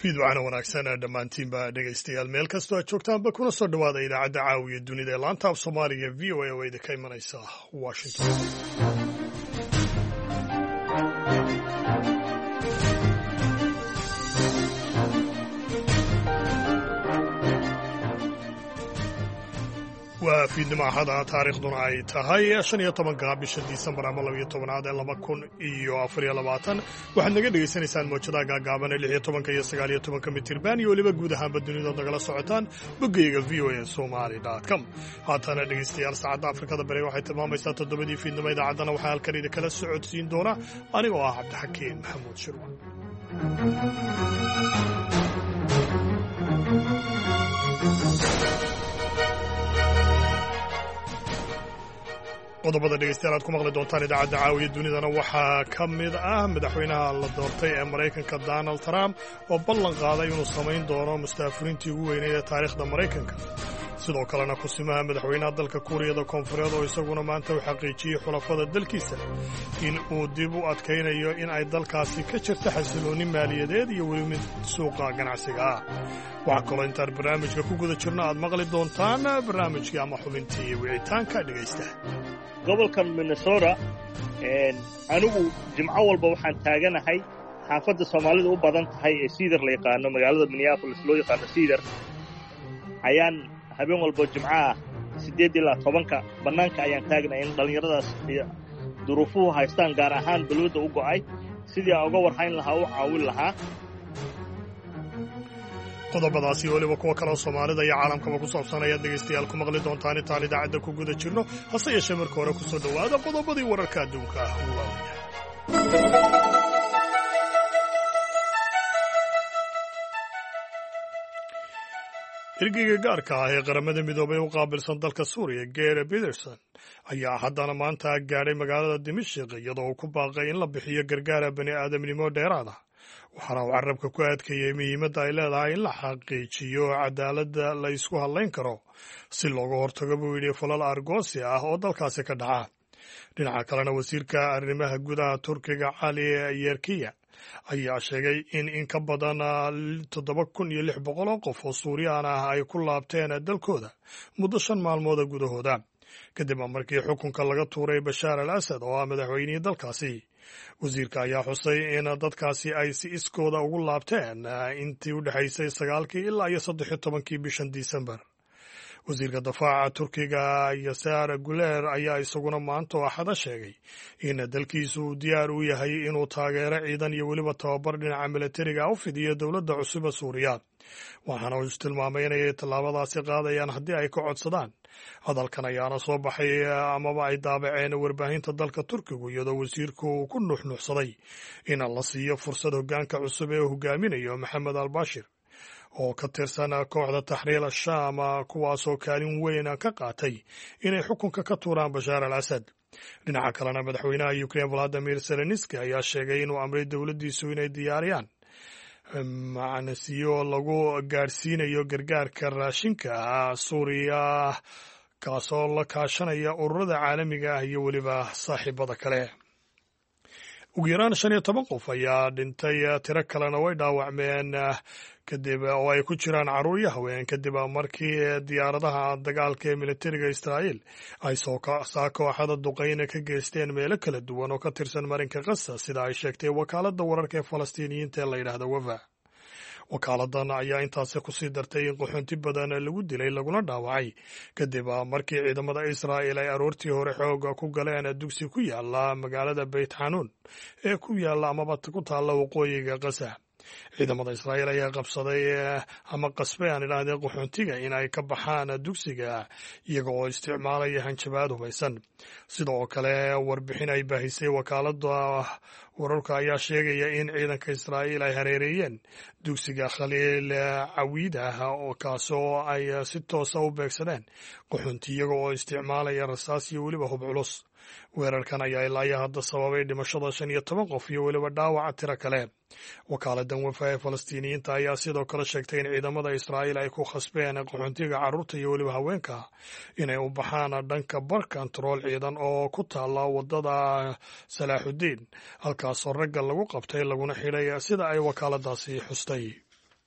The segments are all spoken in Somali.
fiidwacana wanaagsan dhammaantiinba dhegaystayaal meel kastoo aad joogtaanba kuna soo dhowaada idaacadda caawiya dunida ee laanta af soomaaliga v o a oo idinka imanaysa washington. waa fiidnimo axada taariikhduna ay tahay 15 bisha disembar ama 12 ee 2024 waxaad naga dhegaysanaysaan mawjadaha gaagaaban ee 16 iyo 19 mitirban iyo weliba guud ahaanba dunida nagala socotaan bogayga voasomali.com. haatana dhegaystayaal saacadda afrikada bari waxay tilmaamaysaa 7 fiidnimo. idaacaddana waxaa halkan idinkala socodsiin doona anigoo ah cabdixakiin maxamuud shirwa. qodobada dhegaystayaal aad ku maqli doontaan idaacadda caawiya dunidana waxaa ka mid ah madaxweynaha la doortay ee maraykanka donald trump oo ballan qaaday inuu samayn doono mustaafuriintii ugu weyneyd ee taariikhda maraykanka. sidoo kalena kusimaha madaxweynaha dalka kuuriyada koonfureed oo isaguna maanta u xaqiijiyey xulafada dalkiisa in uu dib u adkaynayo in ay dalkaasi ka jirto xasiloonni maaliyadeed iyo weli mid suuqa ganacsiga ah. waxaa kaloo intaan barnaamijka ku guda jirno aad maqli doontaan barnaamijkii ama xubintii wicitaanka dhegaysta. gobolka minnesota anigu jimco walba waxaan taaganahay xaafadda soomaalidu u badan tahay ee siidar la yaqaano, magaalada minneapolis loo yaqaano siidar, ayaan habeen walbo jimco ah 8 ilaa 10 bannaanka ayaan taagnahay in dhallinyaradaas duruufuhu haystaan, gaar ahaan balwadda u go'ay, sidii aan uga warhayn lahaa u caawin lahaa. qodobadaasi weliba kuwa kaleo soomaalida iyo caalamkaba ku saabsan ayaad dhegaystayaal ku maqli doontaan intaan idaacadda ku guda jirno. hase yeeshee marka hore ku soo dhowaada qodobadii wararka adduunka ah ugu waaweynaa. ergeyga gaarka ah ee qaramada midoobay u qaabilsan dalka suuriya Geir Pedersen ayaa haddana maanta gaadhay magaalada Dimashq iyadoo uu ku baaqay in la bixiyo gargaara bani aadamnimo dheeraad ah. waxaana uu carabka ku adkeeyey muhiimadda ay leedahay in la xaqiijiyo cadaaladda la isku hadlayn karo si looga hortago buu yidhi falal argoosi ah oo dalkaasi ka dhaca. dhinaca kalena wasiirka arrimaha gudaha Turkiga Cali Yerkiya ayaa sheegay in ka badan 7,600 oo qof oo Suuriyaan ah ay ku laabteen dalkooda muddo 5 maalmood gudahooda kadib markii xukunka laga tuuray Bashaar al-Assad oo ah madaxweynihii dalkaasi. wasiirka ayaa xusay in dadkaasi ay si iskooda ugu laabteen intii u dhexaysay 9 ilaa 13 bishan Disembar. wasiirka difaaca Turkiga Yasar Guler ayaa isaguna maanta axada sheegay in dalkiisu diyaar u yahay inuu taageero ciidan iyo weliba tababar dhinaca militariga u fidiyo dowladda cusub ee Suuriya. waxaana uu tilmaamay inay tallaabadaasi qaadayaan haddii ay ka codsadaan. hadalkan ayaana soo baxay amaba ay daabaceen warbaahinta dalka Turkigu iyadoo wasiirku uu ku nuuxnuuxsaday in la siiyo fursad hoggaanka cusub ee uu hogaaminayo Maxamed al-Bashir oo ka tirsan kooxda Taxriir al-Shaam, kuwaasoo kaalin weyn ka qaatay inay xukunka ka tuuraan Bashaar al-Assad. dhinaca kalena madaxweynaha Ukraine Volodymyr Zelensky ayaa sheegay inuu amray dowladdiisu inay diyaariyaan macnasiyo lagu gaadhsiinayo gargaarka raashinka Suuriya kaasoo la kaashanaya ururada caalamiga ah iyo weliba saaxiibada kale. ugu yaraan 15 qof ayaa dhintay, tiro kalena way dhaawacmeen kadib oo ay ku jiraan carruur iyo haween kadib markii diyaaradaha dagaalka ee militariga Israa'iil ay kooxada duqeyne ka geysteen meelo kala duwan oo ka tirsan marinka Gaza, sida ay sheegtay wakaaladda wararka ee Falastiiniyiinta ee la yidhaahdo Wafa. wakaaladdan ayaa intaasi ku sii dartay in qaxoonti badan lagu dilay laguna dhaawacay kadib markii ciidamada Israa'iil ay aroortii hore xooga ku galeen dugsi ku yaala magaalada Beit Xanuun ee ku yaala amaba ku taalla waqooyiga Gaza. ciidamada Israa'iil ayaa qabsaday ama qasbay aan idhaahdee qaxoontiga in ay ka baxaan dugsiga iyaga oo isticmaalaya hanjabaad hubaysan. sidoo kale warbixin ay baahisay wakaaladda wararka ayaa sheegaya in ciidanka Israa'iil ay hareereeyeen dugsiga Khaliil Cawiid oo kaasoo ay si toosa u beegsadeen qaxoonti iyaga oo isticmaalaya rasaas iyo weliba hub culus. weerarkan ayaa ilaa hadda sababay dhimashada 15 qof iyo weliba dhaawaca tiro kale. wakaaladdan Wafa ee Falastiiniyiinta ayaa sidoo kale sheegtay in ciidamada Israa'iil ay ku khasbeen qaxoontiga carruurta iyo weliba haweenka inay u baxaan dhanka bar kantarool ciidan oo ku taalla waddada Salaaxudiin, halkaasoo ragga lagu qabtay laguna xidhay sida ay wakaaladdaasi xustay.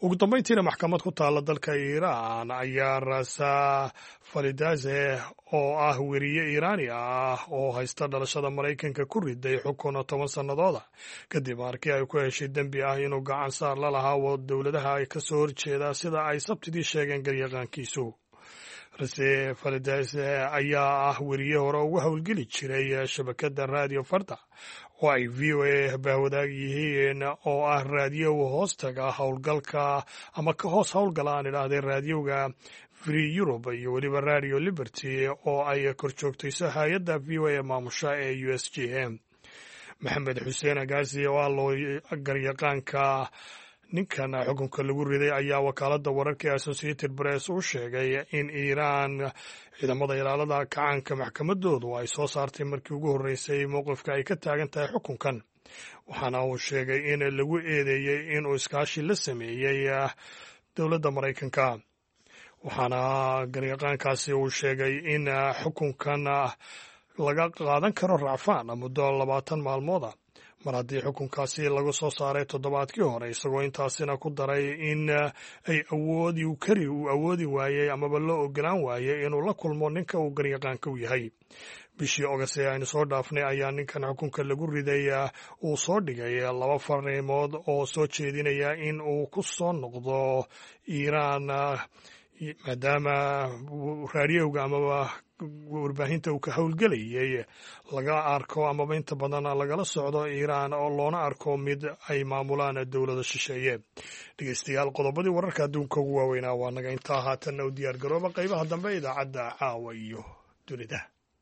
ugu dambayntiina maxkamad ku taalla dalka iiraan ayaa Rasa Faridazeh oo ah weriye Iiraani ah oo haysta dhalashada Maraykanka ku riday xukun 10 sannadooda kadib markii ay ku heshay dembi ah inuu gacan saar la lahaa dowladaha ay ka soo horjeeda sida ay sabtidii sheegeen garyaqaankiisu. Rasa Faridazeh ayaa ah weriye hore ugu howlgeli jiray shabakadda raadiyo Farda oo ay VOA bahwadaag yihiin oo ah raadiyo hoostaga howlgalka ama ka hoos howlgala aan idhaahdee raadiyowga Free Europe iyo weliba Radio Liberty oo ay kor joogtayso hay-adda VOA maamusha ee USGM. Maxamed Xuseen Agaasi oo ah loo garyaqaanka ninkan xukunka lagu riday ayaa wakaaladda wararka ee Associated Press u sheegay in Iiraan ciidamada ilaalada kacaanka maxkamadoodu ay soo saartay markii ugu horreysay mowqifka ay ka taagan tahay xukunkan, waxaana uu sheegay in lagu eedeeyey inuu iskaashi la sameeyey dowladda Maraykanka. waxaana garyaqaankaasi uu sheegay in xukunkan laga qaadan karo racfaan muddo 20 maalmooda mar haddii xukunkaasi lagu soo saaray toddobaadkii hore, isagoo intaasina ku daray in ay awoodi waayey amaba loo ogolaan waayey inuu la kulmo ninka uu garyaqaanka u yahay. bishii August ee aynu soo dhaafnay ayaa ninkan xukunka lagu riday uu soo dhigay 2 fariimood oo soo jeedinaya in uu ku soo noqdo Iiraan maadaama raadiyowga amaba warbaahinta uu ka howlgelayay laga arko amaba inta badan lagala socdo Iiraan oo loona arko mid ay maamulaan dowlada shisheeye. dhegeystayaal, qodobadii wararka adduunka ugu waaweynaa waa naga intaa. haatanna u diyaar garooba qaybaha dambe idaacadda caawa iyo dunida.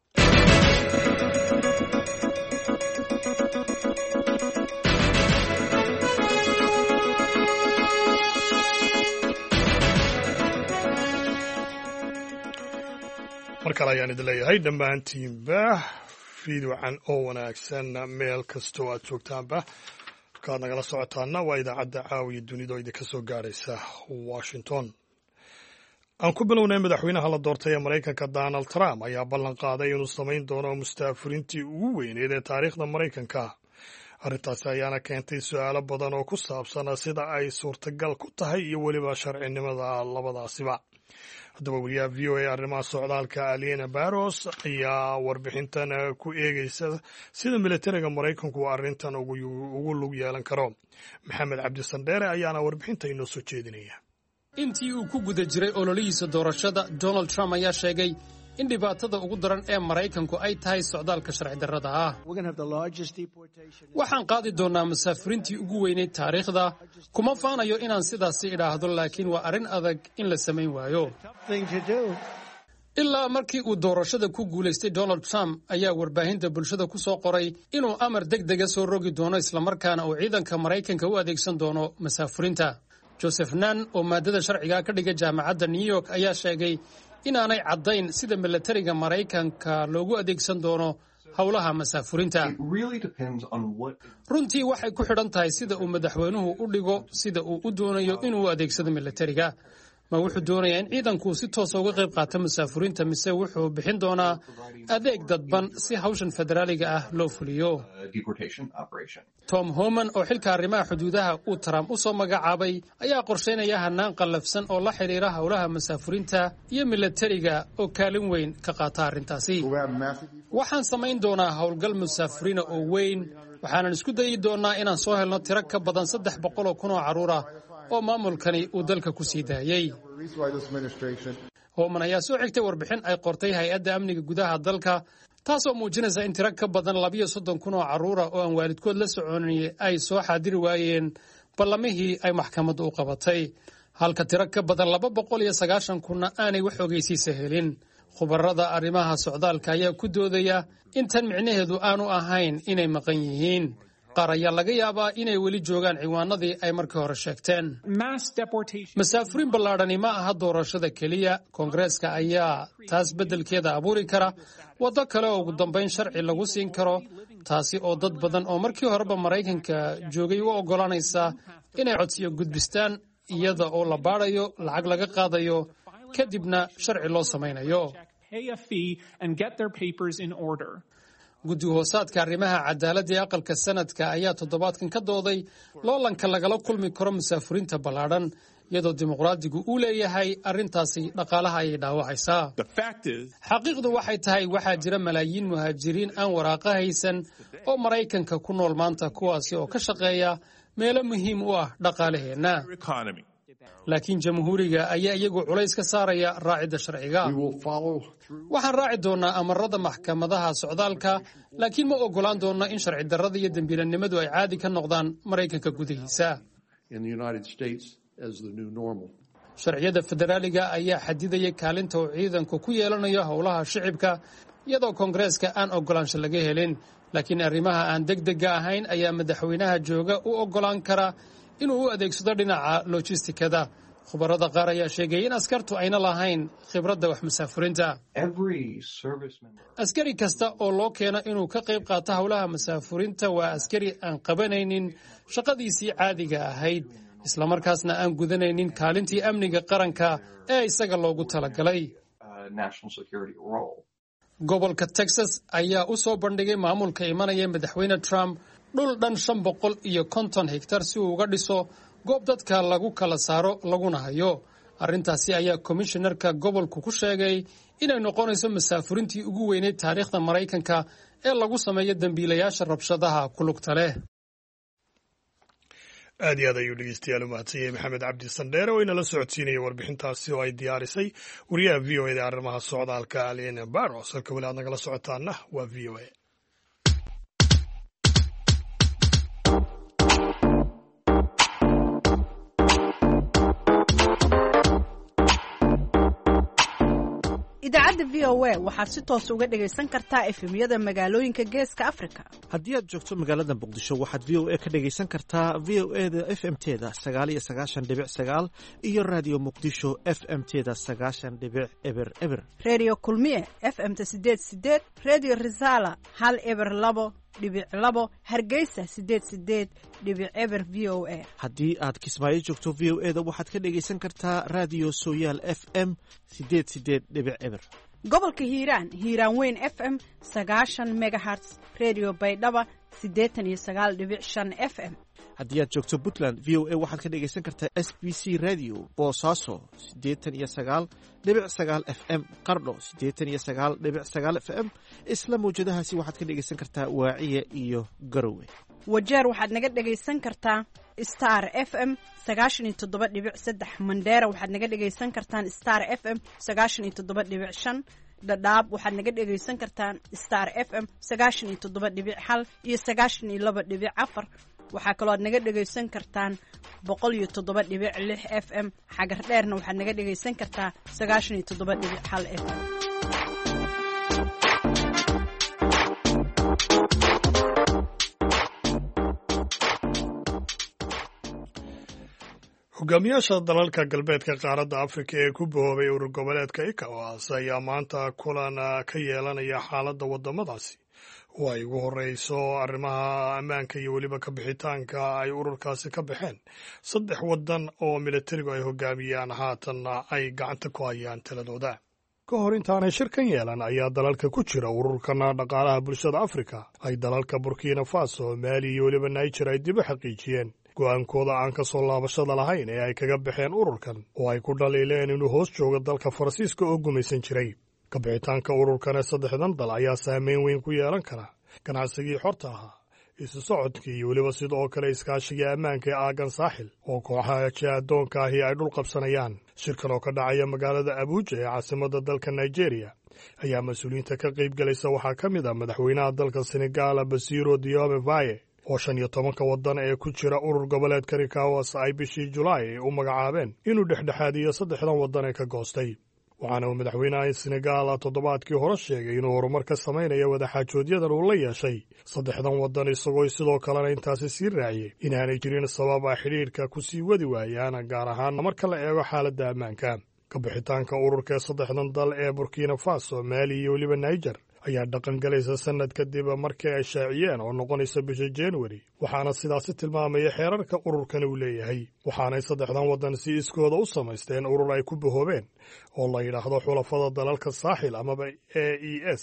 mar kale ayaan idin leeyahay dhammaantiinba fiiducan oo wanaagsan meel kastoo aad joogtaanba markaad nagala socotaana waa idaacadda caawiya dunida oo idinka soo gaadhaysa Washington. aan ku bilownay madaxweynaha la doortay ee Maraykanka Donald Trump ayaa ballan qaaday inuu samayn doono mustaafurintii ugu weyneed ee taariikhda Maraykanka. arrintaasi ayaana keentay su'aalo badan oo ku saabsan sida ay suurtagal ku tahay iyo weliba sharcinimada labadaasiba. haddaba wariyaha VOA arrimaha socdaalka Alina Barros ayaa warbixintan ku eegaysa sida militariga Maraykanku arrintan ugu lug yeelan karo. Maxamed Cabdi Sandheere ayaana warbixinta inoo soo jeedinaya. intii uu ku guda jiray ololihiisa doorashada, Donald Trump ayaa sheegay in dhibaatada ugu daran ee Maraykanku ay tahay socdaalka sharci darrada ah. waxaan qaadi doonaa musaafiriintii ugu weyneyd taariikhda. kuma faanayo inaan sidaasi idhaahdo, laakiin waa arrin adag in la samayn waayo. ilaa markii uu doorashada ku guulaystay, Donald Trump ayaa warbaahinta bulshada ku soo qoray inuu amar degdega soo rogi doono islamarkaana uu ciidanka Maraykanka u adeegsan doono musaafiriinta. Joseph Nunn oo maadada sharciga ka dhiga jaamacadda New York ayaa sheegay inaanay caddayn sida militariga Maraykanka loogu adeegsan doono howlaha masaafurinta. runtii waxay ku xidhan tahay sida uu madaxweynuhu u dhigo sida uu u doonayo inuu adeegsado militariga. ma wuxuu doonayaa in ciidanku si toos uga qayb qaato masaafurinta, mise wuxuu bixin doonaa adeeg dadban si hawshan federaaliga ah loo fuliyo? Tom Homan oo xilka arrimaha xuduudaha uu Trump u soo magacaabay ayaa qorsheynaya hannaan qallafsan oo la xidhiira howlaha masaafurinta iyo militariga oo kaalin weyn ka qaata arrintaasi. waxaan samayn doonaa howlgal musaafuriina oo weyn. waxaanan isku dayi doonaa inaan soo helno tiro ka badan 300,000 oo carruur ah oo maamulkani uu dalka ku sii daayey. Homan ayaa soo xigtay warbixin ay qortay hay-adda amniga gudaha dalka, taasoo muujinaysa in tiro ka badan 32,000 oo carruur ah oo aan waalidkood la soconin ay soo xaadiri waayeen ballamihii ay maxkamaddu u qabatay, halka tiro ka badan 290,000 aanay wax ogeysiisa helin. khubarada arrimaha socdaalka ayaa ku doodaya in tan micnaheedu aanu ahayn inay maqan yihiin. qaar ayaa laga yaabaa inay weli joogaan ciwaanadii ay markii hore sheegteen. masaafurin ballaadhani ma aha doorashada keliya. koongareeska ayaa taas beddelkeeda abuuri kara waddo kale oo ugu dambayn sharci lagu siin karo, taasi oo dad badan oo markii horeba Maraykanka joogay u oggolaanaysa inay codsiyo gudbistaan iyada oo la baadhayo, lacag laga qaadayo, kadibna sharci loo samaynayo. guddi hoosaadka arrimaha cadaaladda ee aqalka sanadka ayaa toddobaadkan ka dooday loolanka lagala kulmi karo musaafuriinta ballaadhan iyadoo dimuqraadigu uu leeyahay arrintaasi dhaqaalaha ayay dhaawacaysaa. xaqiiqdu waxay tahay waxaa jira malaayiin muhaajiriin aan waraaqa haysan oo Maraykanka ku nool maanta, kuwaasi oo ka shaqeeya meelo muhiim u ah dhaqaalaheenna. laakiin jamhuuriga ayaa iyagu culays ka saaraya raacidda sharciga. waxaan raaci doonaa amarada maxkamadaha socdaalka, laakiin ma ogolaan doonno in sharci darrada iyo dembiilanimadu ay caadi ka noqdaan Maraykanka gudihiisa. sharciyada federaaliga ayaa xadidaya kaalinta uu ciidanku ku yeelanayo howlaha shicibka iyadoo koongareeska aan ogolaansho laga helin, laakiin arrimaha aan degdega ahayn ayaa madaxweynaha jooga u ogolaan kara inuu u adeegsado dhinaca lojistikada. khubarada qaar ayaa sheegay in askartu ayna lahayn khibradda wax musaafurinta. askari kasta oo loo keeno inuu ka qayb qaato howlaha musaafurinta waa askari aan qabanaynin shaqadiisii caadiga ahayd, islamarkaasna aan gudanaynin kaalintii amniga qaranka ee isaga loogu talagalay. gobolka Texas ayaa u soo bandhigay maamulka imanaya madaxweyne Trump dhul dhan 550 hektar si uu uga dhiso goob dadka lagu kala saaro laguna hayo. arrintaasi ayaa komishinarka gobolku ku sheegay inay noqonayso musaafurintii ugu weyneyd taariikhda Maraykanka ee lagu sameeyo dambiilayaasha rabshadaha ku lugta leh. aad iyo aad ayuu dhegeystayaal u mahadsan yahay maxamed cabdi sandheere oo inala socodsiinaya warbixintaasi oo ay diyaarisay wariyaha v o a da arrimaha socdaalka Alina Barros. halka weli aad nagala socotaana waa v o a. idaacadda v o a waxaad si toos uga dhagaysan kartaa efemyada magaalooyinka geeska Afrika. haddii aad joogto magaalada Muqdisho waxaad v o a ka dhagaysan kartaa v o a da FM-teeda 99.9 iyo Radio Muqdisho FM-teeda 90.0. Radio Kulmiye FM-ta 88, Radio Risala 102.2, Hargeysa 88.0 v o a. haddii aad Kismaayo joogto v o a da waxaad ka dhagaysan kartaa Radio Sooyaal FM 88.0. gobolka hiiraan weyn FM 90 megahertz, Radio Baydhaba 89.5 FM. haddii aad joogto Puntland v o a waxaad ka dhagaysan kartaa SBC Radio Boosaaso 89.9 FM, Qardho 89.9 FM. isla mawjadahaasi waxaad ka dhagaysan kartaa Waaciya iyo Garowe. wajeer waxaad naga dhagaysan kartaa Star FM 97.3, Mandheera waxaad naga dhagaysan kartaan Star FM 97.5, Dadaab waxaad naga dhagaysan kartaan Star FM 97.1 iyo 92.4. waxaa kaloo aad naga dhagaysan kartaan 107.6 FM. xagar dheerna waxaad naga dhagaysan kartaa 97.1 FM. hogaamiyaasha dalalka galbeedka qaaradda Afrika ee ku boobay urur goboleedka ECOWAS ayaa maanta kulan ka yeelanaya xaaladda waddamadaasi oo ay ugu horeyso arrimaha ammaanka iyo weliba ka bixitaanka ay ururkaasi ka baxeen 3 waddan oo militarigu ay hogaamiyaan haatanna ay gacanta ku hayaan taladooda. ka hor intaanay shirkan yeelan ayaa dalalka ku jira ururkana dhaqaalaha bulshada Afrika ay dalalka Burkina Faso, Mali iyo weliba Niger ay dib u xaqiijiyeen go'aankooda aan ka soo laabashada lahayn ee ay kaga baxeen ururkan oo ay ku dhaliileen inuu hoos joogo dalka Faransiiska oo gumaysan jiray. ka bixitaanka ururkan ee 3 dal ayaa saameyn weyn ku yeelan kara ganacsigii xorta ahaa, isu socodkii iyo weliba sidoo kale iskaashiga ammaanka ee aagan saaxil oo kooxaha jihaadoonka ahi ay dhul qabsanayaan. shirkan oo ka dhacaya magaalada Abuja ee caasimadda dalka Nigeria ayaa mas-uuliyiinta ka qayb galaysa waxaa ka mid ah madaxweynaha dalka Senegal Bassirou Diomaye Faye oo 15 waddan ee ku jira urur goboleedka ECOWAS ay bishii Julaay u magacaabeen inuu dhexdhexaadiyo 3 waddan ee ka goostay. waxaana uu madaxweynaha Senegal toddobaadkii hore sheegay inuu horumar ka samaynayo wadaxaajoodyada uu la yeeshay 3 waddan, isagoo sidoo kalena intaasi sii raaciyay inaanay jirin sabab ay xidhiidhka ku sii wadi waayaan, gaar ahaan marka la eego xaaladda ammaanka. ka bixitaanka ururka ee 3 dal ee Burkina Faso, Mali iyo weliba Niger ayaa dhaqan galaysa sanad kadib markii ay shaaciyeen oo noqonaysa bisha January, waxaana sidaasi tilmaamaya xeerarka ururkan uu leeyahay. waxaanay 3 waddan si iskooda u samaysteen urur ay ku bahoobeen oo la yidhaahdo xulafada dalalka saaxil amaba AES,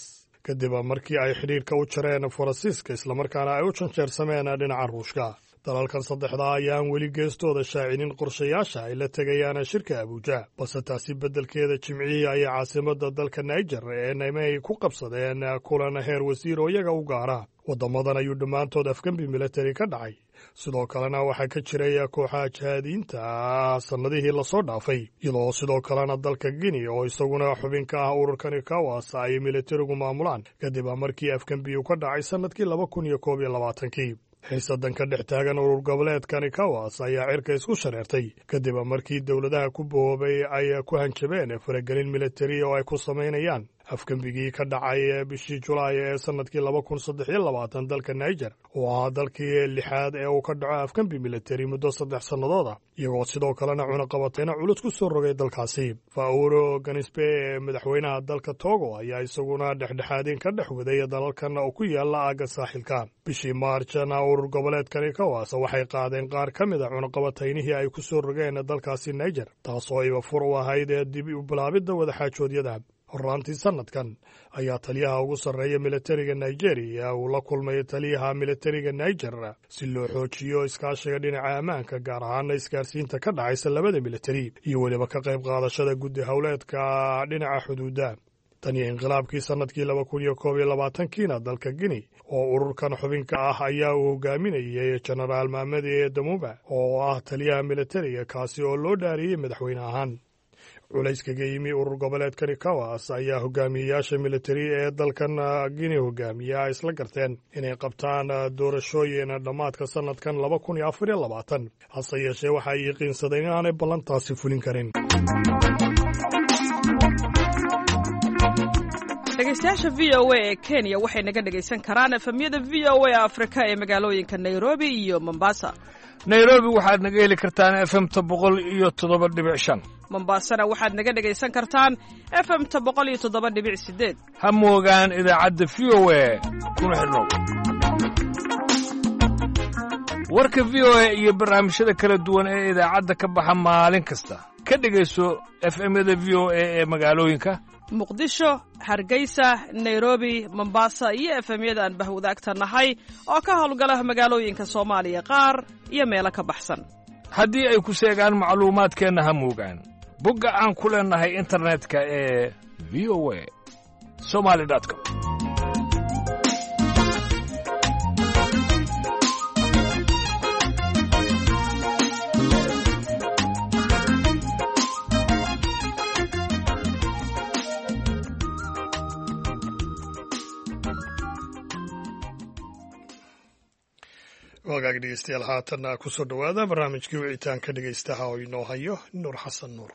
kadib markii ay xidhiirka u jareen faransiiska islamarkaana ay u janjeersameen dhinaca ruushka. dalalkan saddexdaa ayaan weli geestooda shaacinin qorshayaasha ay la tegayaan shirka abuuja, balse taasi beddelkeeda jimcihii ayay caasimadda dalka naijer ee Niamey ku qabsadeen kulan heer wasiir oo iyaga u gaara. waddamadan ayuu dhammaantood afgembi militari ka dhacay, sidoo kalena waxaa ka jiray kooxaha jihaadiyiinta sannadihii lasoo dhaafay, iyadoo sidoo kalena dalka Guinea oo isaguna xubin ka ah ururkan ECOWAS ay militarigu maamulaan kadib markii afgembigu ka dhacay sannadkii 2021. xiisadan ka dhex taagan urur goboleedkan ECOWAS ayaa cirka isku shareertay kadib markii dowladaha ku boobay ay ku hanjabeen faragelin militari oo ay ku samaynayaan afgembigii ka dhacay bishii Julaay ee sannadkii 2023 dalka Niger, oo ahaa dalkii lixaad ee uu ka dhaco afgembi militari muddo 3 sannadood ah, iyagoo sidoo kalena cunaqabatayna culus ku soo rogay dalkaasi. Fauro Gnassingbe, madaxweynaha dalka Togo, ayaa isaguna dhexdhexaadin ka dhex waday dalalkan oo ku yaala aagga saaxilka. bishii Maarjna urur goboleedkan ECOWAS waxay qaadeen qaar ka mid a cunaqabataynihii ay ku soo rogeen dalkaasi Niger, taasoo iba fur u ahayd dib u bilaabidda wadaxaajoodyada. horraantii sannadkan ayaa taliyaha ugu sarreeya militariga Nigeria uu la kulmay taliyaha militariga Niger si loo xoojiyo iskaashiga dhinaca ammaanka, gaar ahaana isgaarsiinta ka dhacaysa labada militari iyo weliba ka qayb qaadashada guddi howleedka dhinaca xuduudda. tan iyo inqilaabkii sannadkii 2021kiina dalka Guinea oo ururkan xubinka ah ayaa uu hogaaminayay jenaraal Mamadi Doumbouya oo ah taliyaha militariga, kaasi oo loo dhaariyey madaxweyne ahaan. culayskaga yimi urur goboleedkan ECOWAS ayaa hogaamiyeyaasha militari ee dalkan Guinea hogaamiya ay isla garteen inay qabtaan doorashooyin dhammaadka sannadkan 2024, hase yeeshee waxa ay yaqiinsadeen inaanay ballantaasi fulin karin. dhegeystayaasha VOA ee Kenya waxay naga dhegaysan karaan efemyada VOA Afrika ee magaalooyinka Nairobi iyo Mombasa. Nairobi waxaad naga heli kartaan FM 107.5. Mombasana waxaad naga dhegaysan kartaan FM 107.8. ha moogaan idaacadda VOA kuna xidhnow. warka VOA iyo barnaamijyada kala duwan ee idaacadda ka baxa maalin kasta ka dhegayso FM-yada VOA ee magaalooyinka Muqdisho, Hargeysa, Nairobi, Mombasa iyo FM-yada aan bahwadaagta nahay oo ka howlgala magaalooyinka Soomaaliya qaar iyo meelo ka baxsan. haddii ay ku sheegaan macluumaadkeenna ha moogaan bogga aan ku leenahay internetka ee voasomali.com. wagaag dhegeystayaal, haatanna ku soo dhowaada barnaamijkii wicitaanka dhegeystaha oo inoo hayo Nuur Xasan Nuur.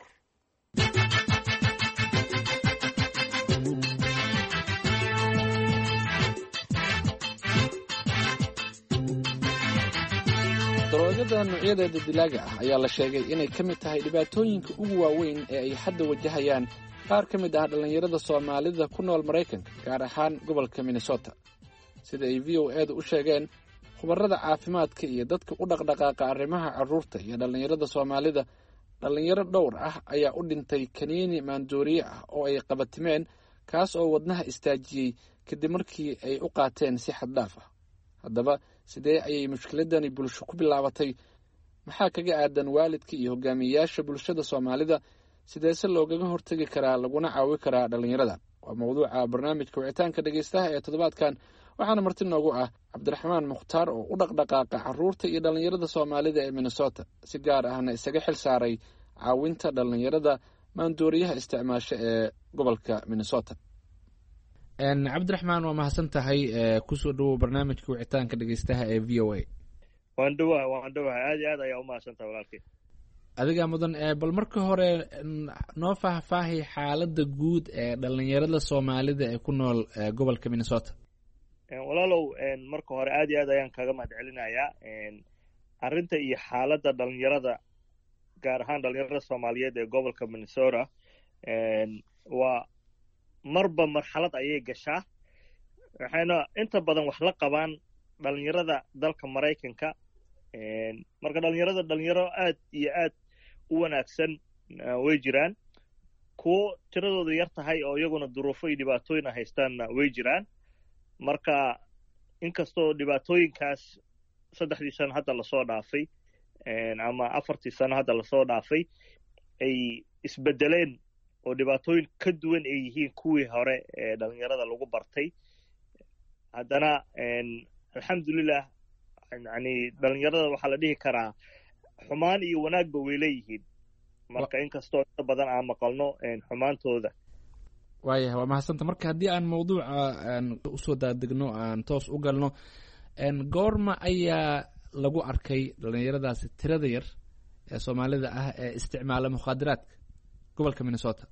daroogada noocyadeeda dilaaga ah ayaa la sheegay inay ka mid tahay dhibaatooyinka ugu waaweyn ee ay hadda wajahayaan qaar ka mid ah dhallinyarada Soomaalida ku nool Maraykanka, gaar ahaan gobolka Minnesota. sida ay VOA-da u sheegeen khubarada caafimaadka iyo dadka u dhaqdhaqaaqa arrimaha carruurta iyo dhallinyarada Soomaalida, dhallinyaro dhowr ah ayaa u dhintay kaniini maandooriye ah oo ay qabatimeen, kaas oo wadnaha istaajiyey kadib markii ay u qaateen si xad dhaaf ah. haddaba sidee ayay mushkiladani bulsho ku bilaabatay? maxaa kaga aadan waalidka iyo hogaamiyeyaasha bulshada Soomaalida? sideese loogaga hortagi karaa laguna caawi karaa dhallinyarada? waa mawduuca barnaamijka wicitaanka dhegeystaha ee toddobaadkan, waxaana marti noogu ah Cabdiraxmaan Mukhtaar oo u dhaqdhaqaaqa carruurta iyo dhallinyarada Soomaalida ee Minnesota, si gaar ahna isaga xil saaray caawinta dhallinyarada maandooriyaha isticmaasho ee gobolka Minnesota. Cabdiraxmaan, waa mahadsan tahay. kusoo dhawow barnaamijka wicitaanka dhegeystaha ee VOA. waan dhawahay aad iyo aad ayaa u mahadsantahay walaalkay. adigaa mudan. bal marka hore noo faahfaahi xaaladda guud ee dhallinyarada Soomaalida ee ku nool gobolka Minnesota. walaalow, marka hore aad iyo aad ayaan kaga mahad celinayaa arrinta iyo xaaladda dhalinyarada, gaar ahaan dhalinyarada Soomaaliyeed ee gobolka Minnesota. waa marba marxalad ayay gashaa, waxayna inta badan wax la qabaan dhalinyarada dalka Maraykanka. marka dhalinyaro aad iyo aad u wanaagsan way jiraan, kuwo tiradooda yar tahay oo iyaguna duruufo iyo dhibaatooyin haystaanna way jiraan. marka inkastoo dhibaatooyinkaas 3 sano hadda lasoo dhaafay ama 4 sano hadda lasoo dhaafay ay isbedeleen oo dhibaatooyin ka duwan ay yihiin kuwii hore ee dhalinyarada lagu bartay, haddana alxamdulilah yani dhalinyarada waxaa la dhihi karaa xumaan iyo wanaagba way leeyihiin. marka inkastoo inta badan aan maqalno xumaantooda. waayahay, waa mahadsanta. marka haddii aan mawduuca usoo daadegno, aan toos u galno, goorma ayaa lagu arkay dhalinyaradaasi tirada yar ee soomaalida ah ee isticmaala mukhaadaraadka gobolka Minnesota?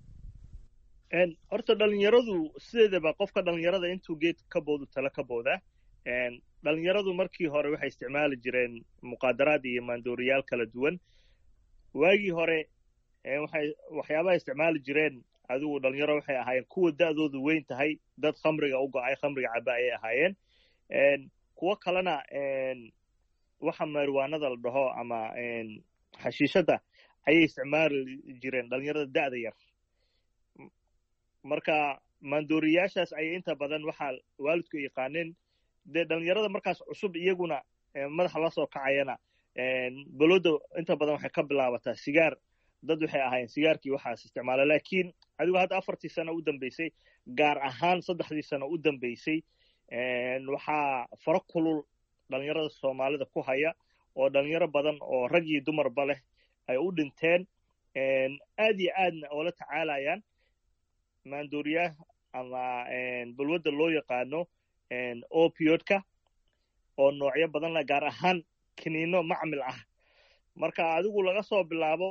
horta dhalinyaradu sideedaba qofka dhalinyarada intuu geed ka boodu tala ka booda. dhalinyaradu markii hore waxay isticmaali jireen muqaadaraad iyo maandooriyaal kala duwan. waagii hore waxyaabaha isticmaali jireen adigu dhalinyaro waxay ahaayeen kuwa da'doodu weyn tahay, dad khamriga u go'ay, khamriga caba ayay ahaayeen. kuwo kalena waxa mariwaanada la dhaho ama xashiishada ayay isticmaali jireen dhalinyarada da'da yar. marka maandooriyaashaas ayay inta badan waxaa waalidku yaqaaneen. dee dhalinyarada markaas cusub iyaguna madaxa la soo kacayana balooda inta badan waxay ka bilaabataa sigaar. dad waxay ahaayeen sigaarkii waxaas isticmaala. laakiin adigu hadda 4 sano u dambeysay, gaar ahaan 3 sano u dambeysay, waxaa faro kulul dhalinyarada soomaalida ku haya oo dhalinyaro badan oo rag iyo dumarba leh ay u dhinteen, aad iyo aadna oo la tacaalayaan maandooriyaha ama balwadda loo yaqaano opioidka oo noocyo badan leh, gaar ahaan kiniino macmil ah. marka adigu laga soo bilaabo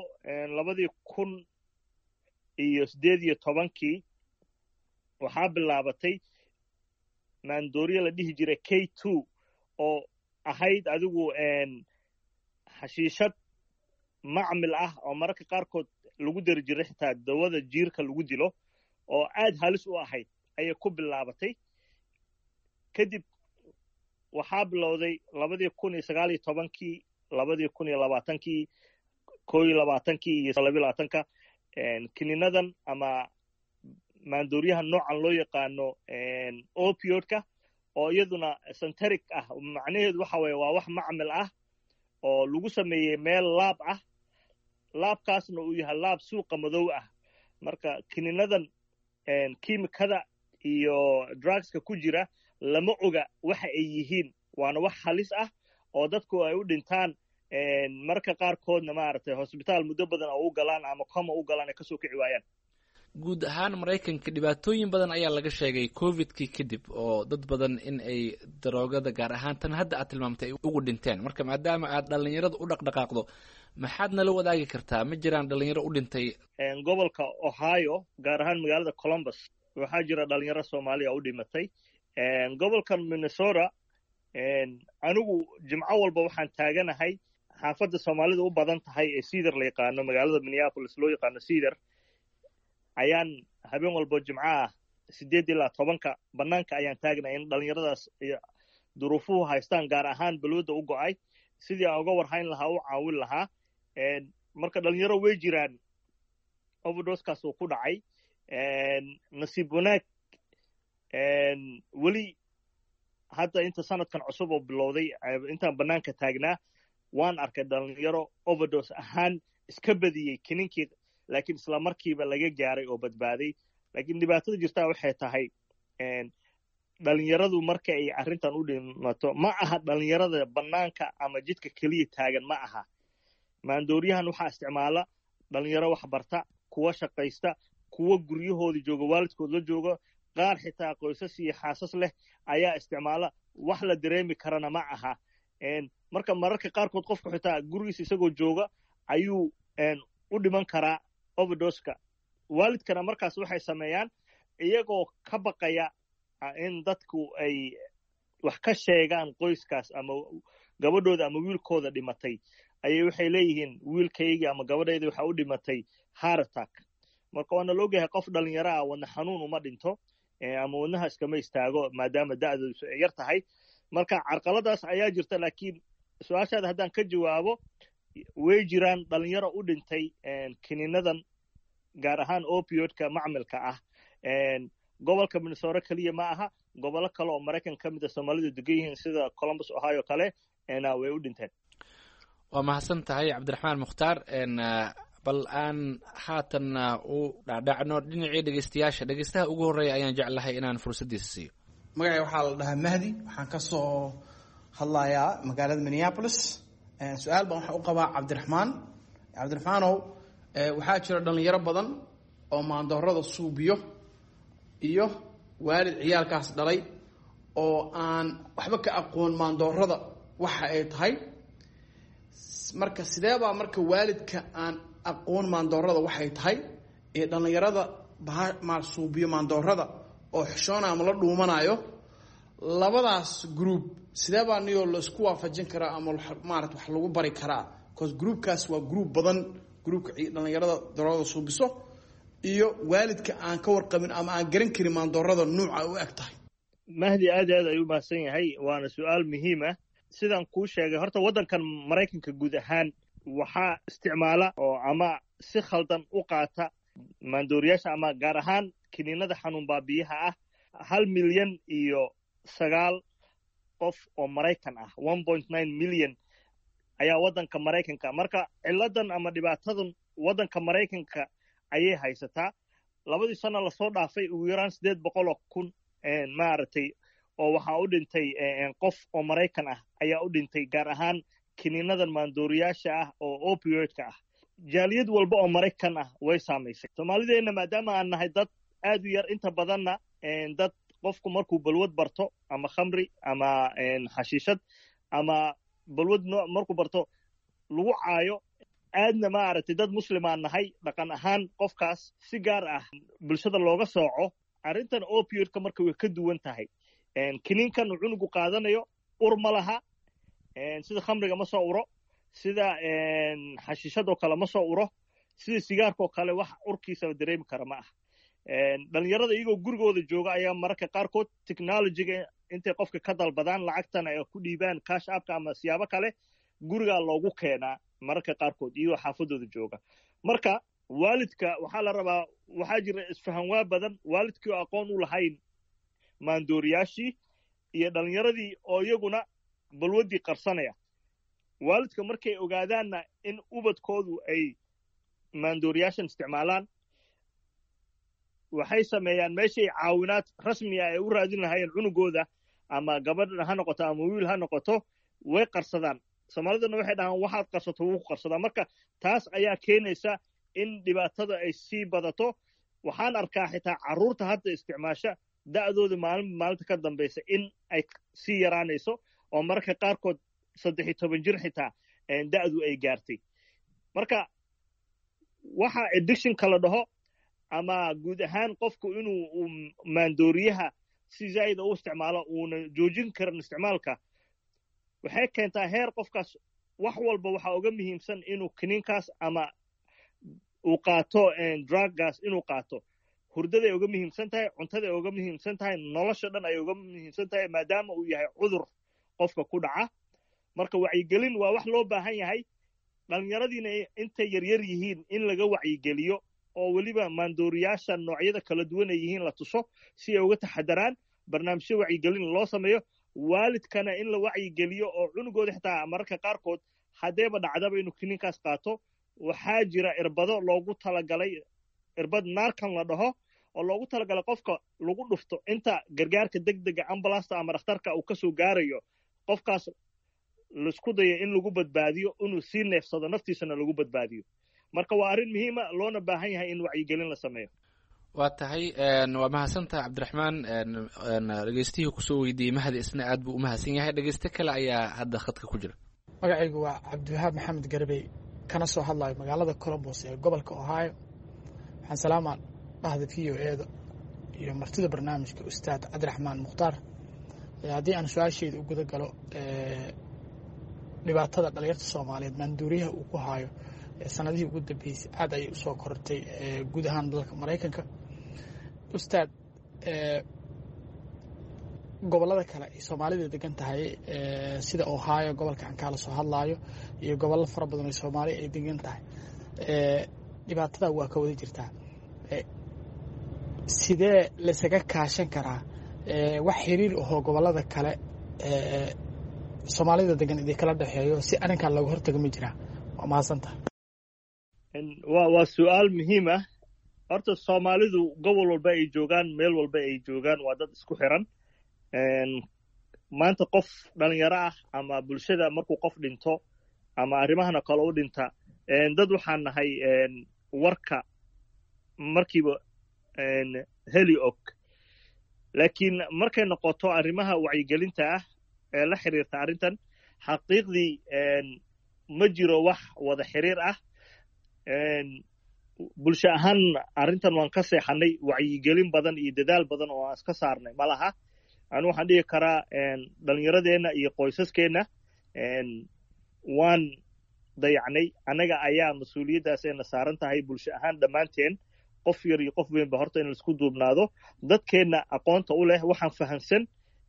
2018 waxaa bilaabatay maandooriya la dhihi jiray K2 oo ahayd adigu xashiishad macmil ah oo mararka qaarkood lagu dari jiray xitaa dawada jiirka lagu dilo, oo aad halis u ahayd ayay ku bilaabatay. kadib waxaa bilowday 2019 2020 2021 iyo 2022 kiniinadan ama maandooriyaha noocan loo yaqaano opioidka oo iyaduna synthetic ah. macnaheedu waxa weeye waa wax macmil ah oo lagu sameeyey meel laab ah. laabkaasna uu yahay laab suuqa madow ah. marka kiniinadan kiimikada iyo drugska ku jira lama oga waxa ay yihiin, waana wax halis ah oo dadku ay u dhintaan. marka qaarkoodna maaragtay hosbitaal muddo badan oo u galaan ama koma u galaan ay kasoo kici waayaan. guud ahaan Maraykanka dhibaatooyin badan ayaa laga sheegay COVID-kii kadib, oo dad badan in ay daroogada gaar ahaan tan hadda aad tilmaamtay ugu dhinteen. marka maadaama aad dhalinyarada u dhaqdhaqaaqdo, maxaad nala wadaagi kartaa? ma jiraan dhalinyaro u dhintay gobolka Ohio, gaar ahaan magaalada Columbus? waxaa jira dhalinyaro Soomaaliya u dhimatay. gobolkan Minnesota, anigu jimco walba waxaan taaganahay xaafadda Soomaalida u badan tahay ee Cedar la yaqaano, magaalada Minneapolis loo yaqaano Cedar. ayaan habeen walbo jimco ah 8 ilaa 10 banaanka ayaan taagnay in dhalinyaradaas duruufuhu haystaan, gaar ahaan balwada u go'ay, sidii aan uga warhayn lahaa, u caawin lahaa. marka dhalinyaro way jiraan overdosekaas uu ku dhacay. nasiib wanaag weli hadda inta sanadkan cusub oo bilowday intaan banaanka taagnaa waan arkay dhalinyaro overdose ahaan iska badiyey kininkii, laakiin isla markiiba laga gaaray oo badbaaday. laakiin dhibaatada jirtaa waxay tahay dhalinyaradu marka ay arrintan u dhimato, ma aha dhalinyarada banaanka ama jidka keliya taagan, ma aha. maandooriyahan waxaa isticmaala dhalinyaro wax barta, kuwa shaqaysta, kuwa guryahooda jooga, waalidkood la jooga, qaar xitaa qoysas iyo xaasas leh ayaa isticmaala. wax la dareemi karana ma aha. marka mararka qaarkood qofku xitaa gurigiisa isagoo jooga ayuu u dhiman karaa overdoseka. waalidkana markaas waxay sameeyaan iyagoo ka baqaya in dadku ay wax ka sheegaan qoyskaas ama gabadhooda ama wiilkooda dhimatay, ayay waxay leeyihiin wiilkaygii ama gabadhayda waxa u dhimatay heart attack. marka waana la ogyahay qof dhalinyaro ah wadna xanuun uma dhinto ama wadnaha iskama istaago maadaama da'doodu ay yar tahay. marka carqaladaas ayaa jirta. laakiin su-aashaada haddaan ka jawaabo, way jiraan dhalinyaro u dhintay kiniinadan gaar ahaan opioidka macmilka ah gobolka Minnesota kaliya ma aha gobollo kale oo Maraykan ka mid ah Soomaalidu degan yihiin sida Columbus Ohio kale way u dhinteen. waa mahadsan tahay cabdiraxmaan mukhtaar bal aan haatan u dhaadhacno dhinacii dhegeystaha ugu horreeya ayaan jeclahay inaan fursaddiisa siiyo. magacay waxaa la dhahaa Mahdi, waxaan ka soo hadlayaa magaalada Minneapolis. su-aal baan waxaan u qabaa cabdiraxmaanow waxaa jira dhalinyaro badan oo maandoorada suubiyo iyo waalid ciyaalkaas dhalay oo aan waxba ka aqoon maandoorada waxa ay tahay. marka sidee baa marka waalidka aan aqoon maandoorada waxay tahay ee dhalinyarada suubiyo maandoorada oo xishoona ama la dhuumanayo, labadaas group sidee baa niyoo la isku waafajin karaa ama maarata wax lagu bari karaa? because groupkaas waa group badan, groupka dhalinyarada doorada suubiso iyo waalidka aan ka warqabin ama aan garan karin maandoorada nuuca u eg tahay. Mahdi aad ayuu mahadsan yahay, waana su-aal muhiim ah. sidaan kuu sheegay horta waddankan Maraykanka guud ahaan waxaa isticmaala oo ama si khaldan u qaata maandooriyaasha ama gaar ahaan kiniinada xanuun baabiyaha ah 1,000,009 qof oo Maraykan ah 1.9 milyan ayaa waddanka Maraykanka. marka ciladan ama dhibaatadan waddanka Maraykanka ayay haysataa. labadii sano lasoo dhaafay ugu yaraan 800,000 maaragtay oo waxaa u dhintay qof oo Maraykan ah ayaa u dhintay gaar ahaan kiniinadan maandooriyaasha ah oo opioidka ah. jaaliyad walba oo Maraykan ah way saamaysay. Soomaalideena maadaama aan nahay dad aad u yar, inta badanna dad qofku markuu balwad barto ama khamri ama xashiishad ama balwad markuu barto lagu caayo, aadna maaragtay dad muslimaan nahay, dhaqan ahaan qofkaas si gaar ah bulshada looga sooco. arrintan opioidka marka way ka duwan tahay. kiniinkan uu cunugu qaadanayo ur ma laha, sida khamriga ma soo uro, sida xashiishadoo kale ma soo uro, sida sigaarkoo kale wax urkiisa dareemi kara ma ah. dhalinyarada iyagoo gurigooda jooga ayaa mararka qaarkood technologyga intay qofka ka dalbadaan lacagtana ay ku dhiibaan cash appka ama siyaabo kale gurigaa loogu keenaa mararka qaarkood iyagoo xaafadooda jooga. marka waalidka waxaa la rabaa, waxaa jira isfahanwaa badan, waalidkii oo aqoon u lahayn maandooriyaashii iyo dhalinyaradii oo iyaguna balwaddii qarsanaya. waalidka markay ogaadaanna in ubadkoodu ay maandooriyaashan isticmaalaan, waxay sameeyaan meeshay caawinaad rasmi ah ay u raadin lahaayeen cunugooda ama gabadh ha noqoto ama wiil ha noqoto, way qarsadaan. Soomaaliduna waxay dhahaan waxaad qarsato wuu ku qarsadaa. marka taas ayaa keenaysa in dhibaatada ay sii badato. waxaan arkaa xitaa carruurta hadda isticmaasha da'dooda maalinta ka dambaysa in ay sii yaraanayso oo mararka qaarkood 13 jir xitaa da'du ay gaartay. marka waxa addictionka la dhaho ama guud ahaan qofku inuu maandooriyaha si zaa'id u isticmaalo uuna joojin karin isticmaalka, waxay keentaa heer qofkaas wax walba waxaa uga muhiimsan inuu kiniinkaas ama uu qaato druggaas inuu qaato. hurdaday uga muhiimsan tahay, cuntaday uga muhiimsan tahay, nolosha dhan ay uga muhiimsan tahay maadaama uu yahay cudur qofka ku dhaca. marka wacyigelin waa wax loo baahan yahay. dhalinyaradiina intay yaryar yihiin in laga wacyigeliyo oo weliba maandooriyaasha noocyada kala duwan ay yihiin la tuso si ay uga taxadaraan. barnaamijyo wacyigelin loo sameeyo, waalidkana in la wacyigeliyo oo cunugooda xitaa mararka qaarkood haddeeba dhacdaba inuu kiniinkaas qaato, waxaa jira irbado loogu talagalay, irbad naarkan la dhaho oo loogu talagalay qofka lagu dhufto inta gargaarka degdega ambulasta ama dhakhtarka uu kasoo gaarayo, qofkaas laisku daya in lagu badbaadiyo, inuu sii neefsado, naftiisana lagu badbaadiyo. marka waa arrin muhiima, loona baahan yahay in wacyigelin la sameeyo. waa tahay waa mahadsantaha cabdiraxmaan. dhegeystihii kusoo weydiiyey Mahdi isna aad buu u mahadsan yahay. dhegeyste kale ayaa hadda khadka ku jira. magacaygu waa cabdiwahaab maxamed garbey, kana soo hadlayo magaalada Columbus ee gobolka Ohio. waxaan salaamaa dhahda VOA-da iyo martida barnaamijka ustaad cabdiraxmaan mukhtaar. haddii aan su-aashayda u guda galo, dhibaatada dhalinyarta Soomaaliyeed maandooriyaha uu ku hayo sanadihii ugu dambeysay aad ayay usoo korortay guud ahaan dalka Maraykanka. ustaad, gobolada kale ay Soomaalida degan tahay sida Ohio, gobolka aan kala soo hadlayo, iyo gobollo fara badan oo Soomaali ay degan tahay, dhibaatada waa ka wada jirtaa. sidee laysaga kaashan karaa wax xiriir ahoo gobollada kale soomaalida degan idinkala dhexeeyo si arrinkan looga hortago ma jiraa? waa mahadsantaha. waa su-aal muhiim ah. horta soomaalidu gobol walba ay joogaan, meel walba ay joogaan, waa dad isku xiran. maanta qof dhalinyaro ah ama bulshada markuu qof dhinto ama arrimahana kale u dhinta, dad waxaan nahay warka markiiba heli og. laakiin markay noqoto arrimaha wacyigelinta ah ee la xiriirta arrintan, xaqiiqdii ma jiro wax wada xiriir ah. bulsho ahaan arrintan waan ka seexanay, wacyigelin badan iyo dadaal badan oo aan iska saarnay ma laha. anu waxaan dhihi karaa dhallinyaradeenna iyo qoysaskeenna waan dayacnay. annaga ayaa mas-uuliyaddaasayna saaran tahay bulsho ahaan dhammaanteen, qof yar iyo qof weynba horta in laisku duubnaado. dadkeenna aqoonta u leh waxaan fahamsan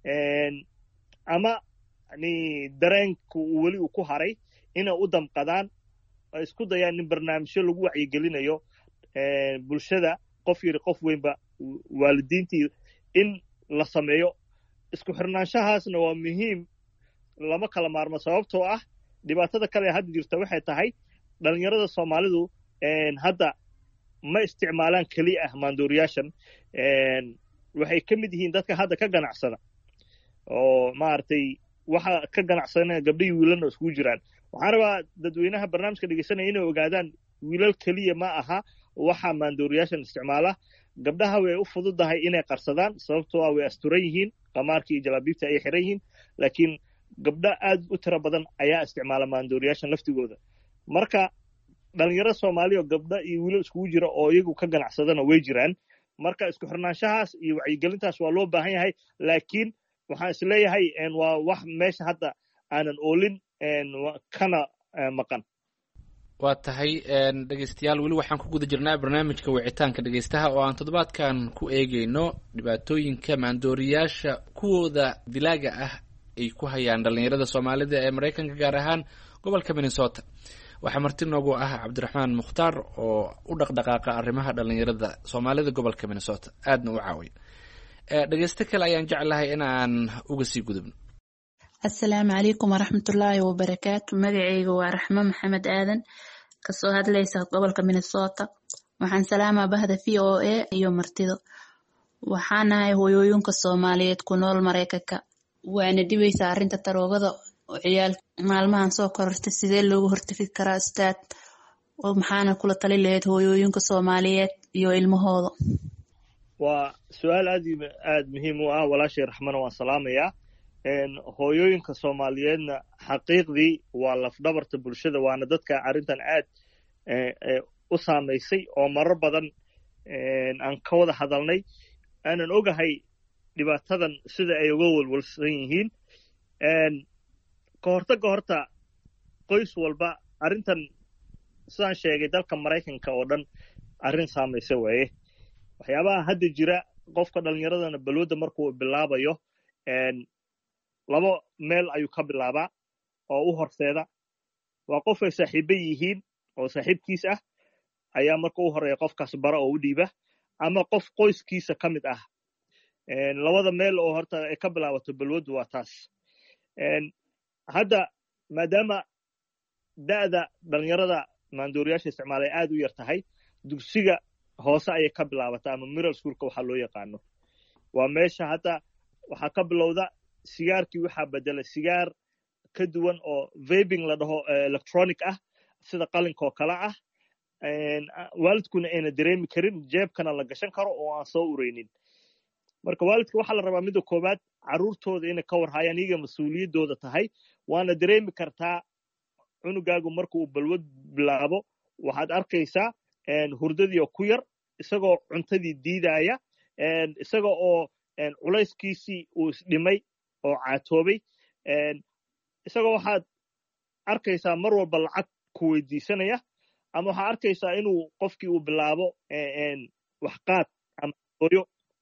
ama dareenku weli uu ku haray inay u damqadaan, ay isku dayaan in barnaamijyo lagu wacyigelinayo bulshada, qof yar qof weynba, waalidiintii in la sameeyo. isku xirnaanshahaasna waa muhiim, lama kala maarmo. sababtoo ah dhibaatada kale ee hadda jirta waxay tahay dhalinyarada soomaalidu hadda ma isticmaalaan keliya ah maandooriyaashan. waxay ka mid yihiin dadka hadda ka ganacsada, oo maaragtay waxa ka ganacsanaya gabdhihii wiilalna iskugu jiraan. waxaan rabaa dadweynaha barnaamijka dhegeysanaya inay ogaadaan wiilal keliya ma aha waxa maandooriyaashan isticmaala. gabdhaha way u fududahay inay qarsadaan, sababtoo ah way asturan yihiin, qamaarkii iyo jalaabiibta ayay xiran yihiin. laakiin gabdha aad u tiro badan ayaa isticmaala maandooriyaashan laftigooda. marka dhalinyaro soomaaliya oo gabdha iyo wiilal iskugu jira oo iyagu ka ganacsadana way jiraan. marka isku xirnaanshahaas iyo wacyigelintaas waa loo baahan yahay. laakiin waxaan isleeyahay waa wax meesha hadda aanan oolin kana maqan. waa tahay dhegeystayaal, weli waxaan ku guda jirnaa barnaamijka wicitaanka dhegeystaha oo aan toddobaadkan ku eegeyno dhibaatooyinka maandooriyaasha kuwooda dilaaga ah ay ku hayaan dhallinyarada soomaalida ee maraykanka, gaar ahaan gobolka minnesota. waxaa marti noogu ah cabdiraxmaan mukhtaar oo u dhaqdhaqaaqa arrimaha dhallinyarada soomaalida gobolka minnesota, aadna u caawiya. dhegeysto kale ayaan jeclahay in aan uga sii gudubno. asalaamu calaykum waraxmatullaahi wabarakaatu. magacayga waa raxmo maxamed aadan, kasoo hadlaysa gobolka minnesota. waxaan salaamaa bahda v o a iyo martido. waxaanahay hooyooyinka soomaaliyeed ku nool maraykanka. waana dhibaysaa arrinta taroogada oo ciyaal maalmahan soo korortay, sidee loogu hortagi karaa ustaad? maxaana kula tali lahayd hooyooyinka soomaaliyeed iyo ilmahooda? waa su-aal aad muhiim u ah walaashay raxmana, waan salaamayaa. hooyooyinka soomaaliyeedna xaqiiqdii waa lafdhabarta bulshada, waana dadka arrintan aad u saamaysay oo marar badan aan ka wada hadalnay. aanan ogahay dhibaatadan sida ay uga walwalsan yihiin. ka hortagga horta qoys walba arrintan sidaan sheegay dalka maraykanka oo dhan arrin saamaysa waaye. waxyaabaha hadda jira, qofka dhallinyaradana balwadda markuu bilaabayo laba meel ayuu ka bilaabaa oo u horseeda. waa qof ay saaxiiba yihiin oo saaxiibkiis ah ayaa marka u horeeya qofkaas bara oo u dhiiba, ama qof qoyskiisa ka mid ah. labada meel oo horta ay ka bilaabato balwaddu waa taas. hadda maadaama da'da dhallinyarada maandooriyaasha isticmaala ay aad u yar tahay, dugsiga hoose ayay ka bilaabataa ama middle schoolka waxaa loo yaqaano. waa meesha hadda waxaa ka bilowda sigaarkii, waxaa bedela sigaar ka duwan oo vaping la dhaho, electronic ah, sida qalinka oo kale ah. waalidkuna ayna dareemi karin, jeebkana la gashan karo oo aan soo ureynin. marka waalidka waxaa la rabaa midda koowaad carruurtooda inay ka warhayaan, iyaga mas-uuliyaddooda tahay. waana dareemi kartaa cunugaagu marka uu balwad bilaabo, waxaad arkaysaa hurdadii oo ku yar, isagoo cuntadii diidaya, isaga oo culayskiisii uu isdhimay oo caatoobay. isagoo waxaad arkaysaa mar walba lacag ku weydiisanaya, ama waxaad arkaysaa inuu qofkii uu bilaabo waxqaad ama hooyo.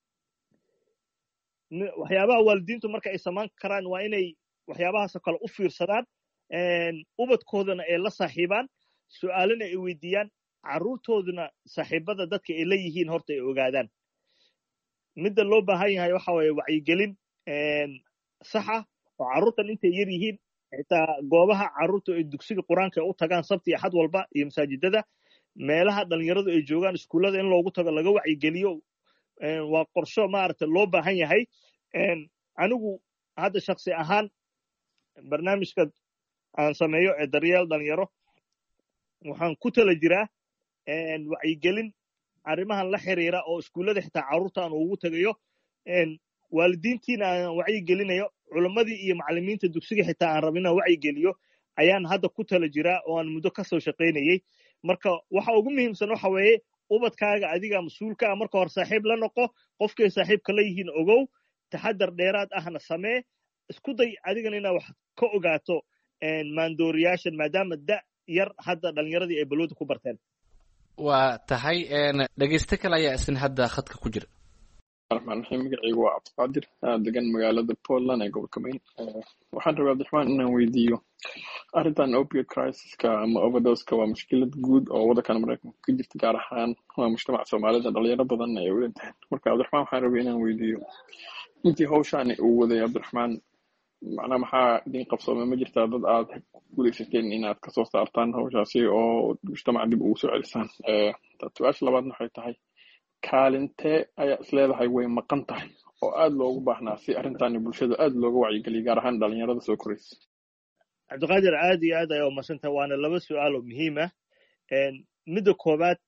waxyaabaha waalidiintu marka ay samaan karaan waa inay waxyaabahaasoo kale u fiirsadaan, ubadkoodana ay la saaxiibaan, su'aalana ay weydiiyaan, carruurtooduna saaxiibada dadka ay la yihiin horta ay ogaadaan. midda loo baahan yahay waxa weeye wacyigelin saxa oo carruurtan intay yar yihiin xitaa goobaha carruurta ay dugsiga qur-aanka u tagaan sabti iyo axad walba iyo masaajidada meelaha dhalinyaradu ay joogaan iskuullada in loogu tago laga wacyigeliyo waa qorsho maaragta loo baahan yahay anigu hadda shaksi ahaan barnaamijka aan sameeyo ee daryeel dhalinyaro waxaan ku tala jiraa wacyigelin arrimahan la xiriira oo iskuullada xitaa carruurta aan ugu tagayo waalidiintiina aan wacyigelinayo culammadii iyo macallimiinta dugsiga xitaa aan rabin inaan wacyigeliyo ayaan hadda ku tala jiraa oo aan muddo ka soo shaqaynayey marka waxa ugu muhiimsan waxa weeye ubadkaaga adiga mas-uulka ah marka hore saaxiib la noqo qofkay saaxiibka la yihiin ogow taxadar dheeraad ahna samee isku day adigana inaad wax ka ogaato maandooriyaashan maadaama da yar hadda dhalinyaradii ay balwada ku barteen waa tahay dhegeyste kale ayaa isna hadda khadka ku jira raxmaan raxiim magacaygu waa cabdiqaadir degan magaalada Portland ee gobolka Maine waxaan rabaa Cabdiraxmaan inaan weydiiyo arrintan opioid crisiska ama overdose-ka waa mushkilad guud oo waddankan Mareykanka ka jirta gaar ahaan waa mujtamaca Soomaalida dhalinyaro badan ay u dhinteen marka Cabdiraxmaan waxaan rabaa inaan weydiiyo intii hawshan uu waday Cabdiraxmaan macnaha maxaa idin qabsoomay ma jirtaa dad aad guulaysateen inaad ka soo saartaan hawshaasi oo mujtamaca dib ugu soo celisaan su-aasha labaadna waxay tahay kaalintee ayaa isleedahay way maqan tahay oo aad loogu baahnaa si arrintaani bulshada aad looga wacyigeliyo gaar ahaan dhalinyarada soo koraysa cabdiqaadir aad iyo aad ayaa umadsantah waana laba su-aal oo muhiim ah midda koowaad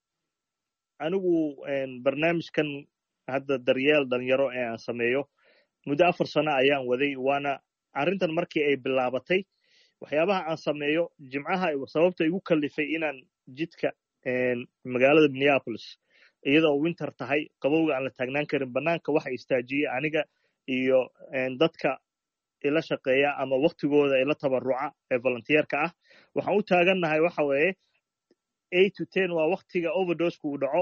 anigu barnaamijkan hadda daryeel dhalinyaro ee aan sameeyo muddo 4 sano ayaan waday waana arrintan markii ay bilaabatay waxyaabaha aan sameeyo jimcaha sababta igu kallifay inaan jidka magaalada Minneapolis iyadoo winter tahay qabowga aan la taagnaan karin banaanka waxa istaajiyay aniga iyo dadka ila shaqeeya ama waqtigooda ila tabaruca ee volunteerka ah waxaan u taagannahay waxa weeye 8 to 10 waa waqtiga overdose ku dhaco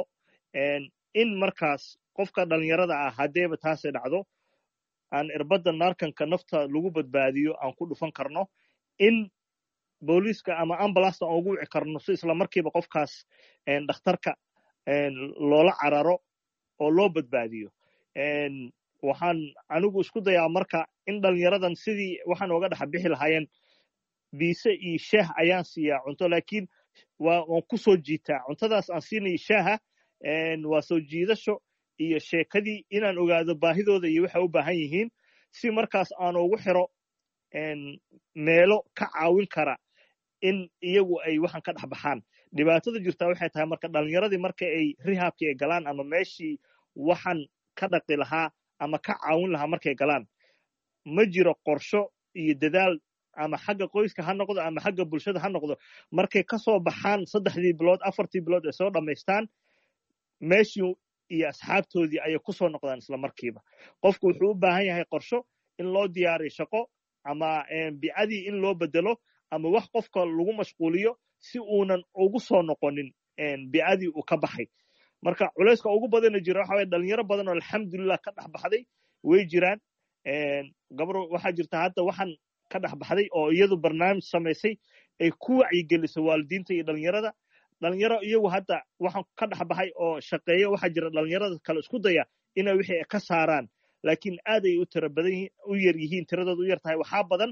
in markaas qofka dhalinyarada ah hadeeba taasay dhacdo aan irbadda narkanka nafta lagu badbaadiyo aan ku dhufan karno in booliiska ama ambulance aan ugu wici karno si isla markiiba qofkaas dhakhtarka loola cararo oo loo badbaadiyo waxaan anigu isku dayaa marka in dhalinyaradan sidii waxaan uga dhex bixi lahaayeen biise iyo shaah ayaan siiyaa cunto laakiin waan ku soo jiitaa cuntadaas aan siinayo shaaha waa soo jiidasho iyo sheekadii inaan ogaado baahidooda iyo waxay u baahan yihiin si markaas aan ugu xiro meelo ka caawin kara in iyagu ay waxaan ka dhex baxaan dhibaatada jirtaa waxay tahay marka dhalinyaradii marka ay rehabkii ay galaan ama meeshii waxaan ka dhaqi lahaa ama ka caawin lahaa markay galaan ma jiro qorsho iyo dadaal ama xagga qoyska ha noqdo ama xagga bulshada ha noqdo markay ka soo baxaan 3 bilood 4 bilood ay soo dhammaystaan meeshii iyo asxaabtoodii ayay ku soo noqdaan isla markiiba qofku wuxuu u baahan yahay qorsho in loo diyaariyo shaqo ama bi'adii in loo bedelo ama wax qofka lagu mashquuliyo si uunan ugu soo noqonin bi'adii uu ka baxay marka culayska ugu badana jira waxa weeye dhalinyaro badan oo alxamdulillah ka dhex baxday way jiraan gabro waxaa jirta hadda waxaan ka dhex baxday oo iyadu barnaamij samaysay ay ku wacyigelisay waalidiinta iyo dhalinyarada dhalinyaro iyagu hadda waxaan ka dhex baxay oo shaqeeyo waxaa jira dhalinyarada kale isku daya inay wixii ka saaraan laakiin aad ay u yar yihiin tiradooda u yar tahay waxaa badan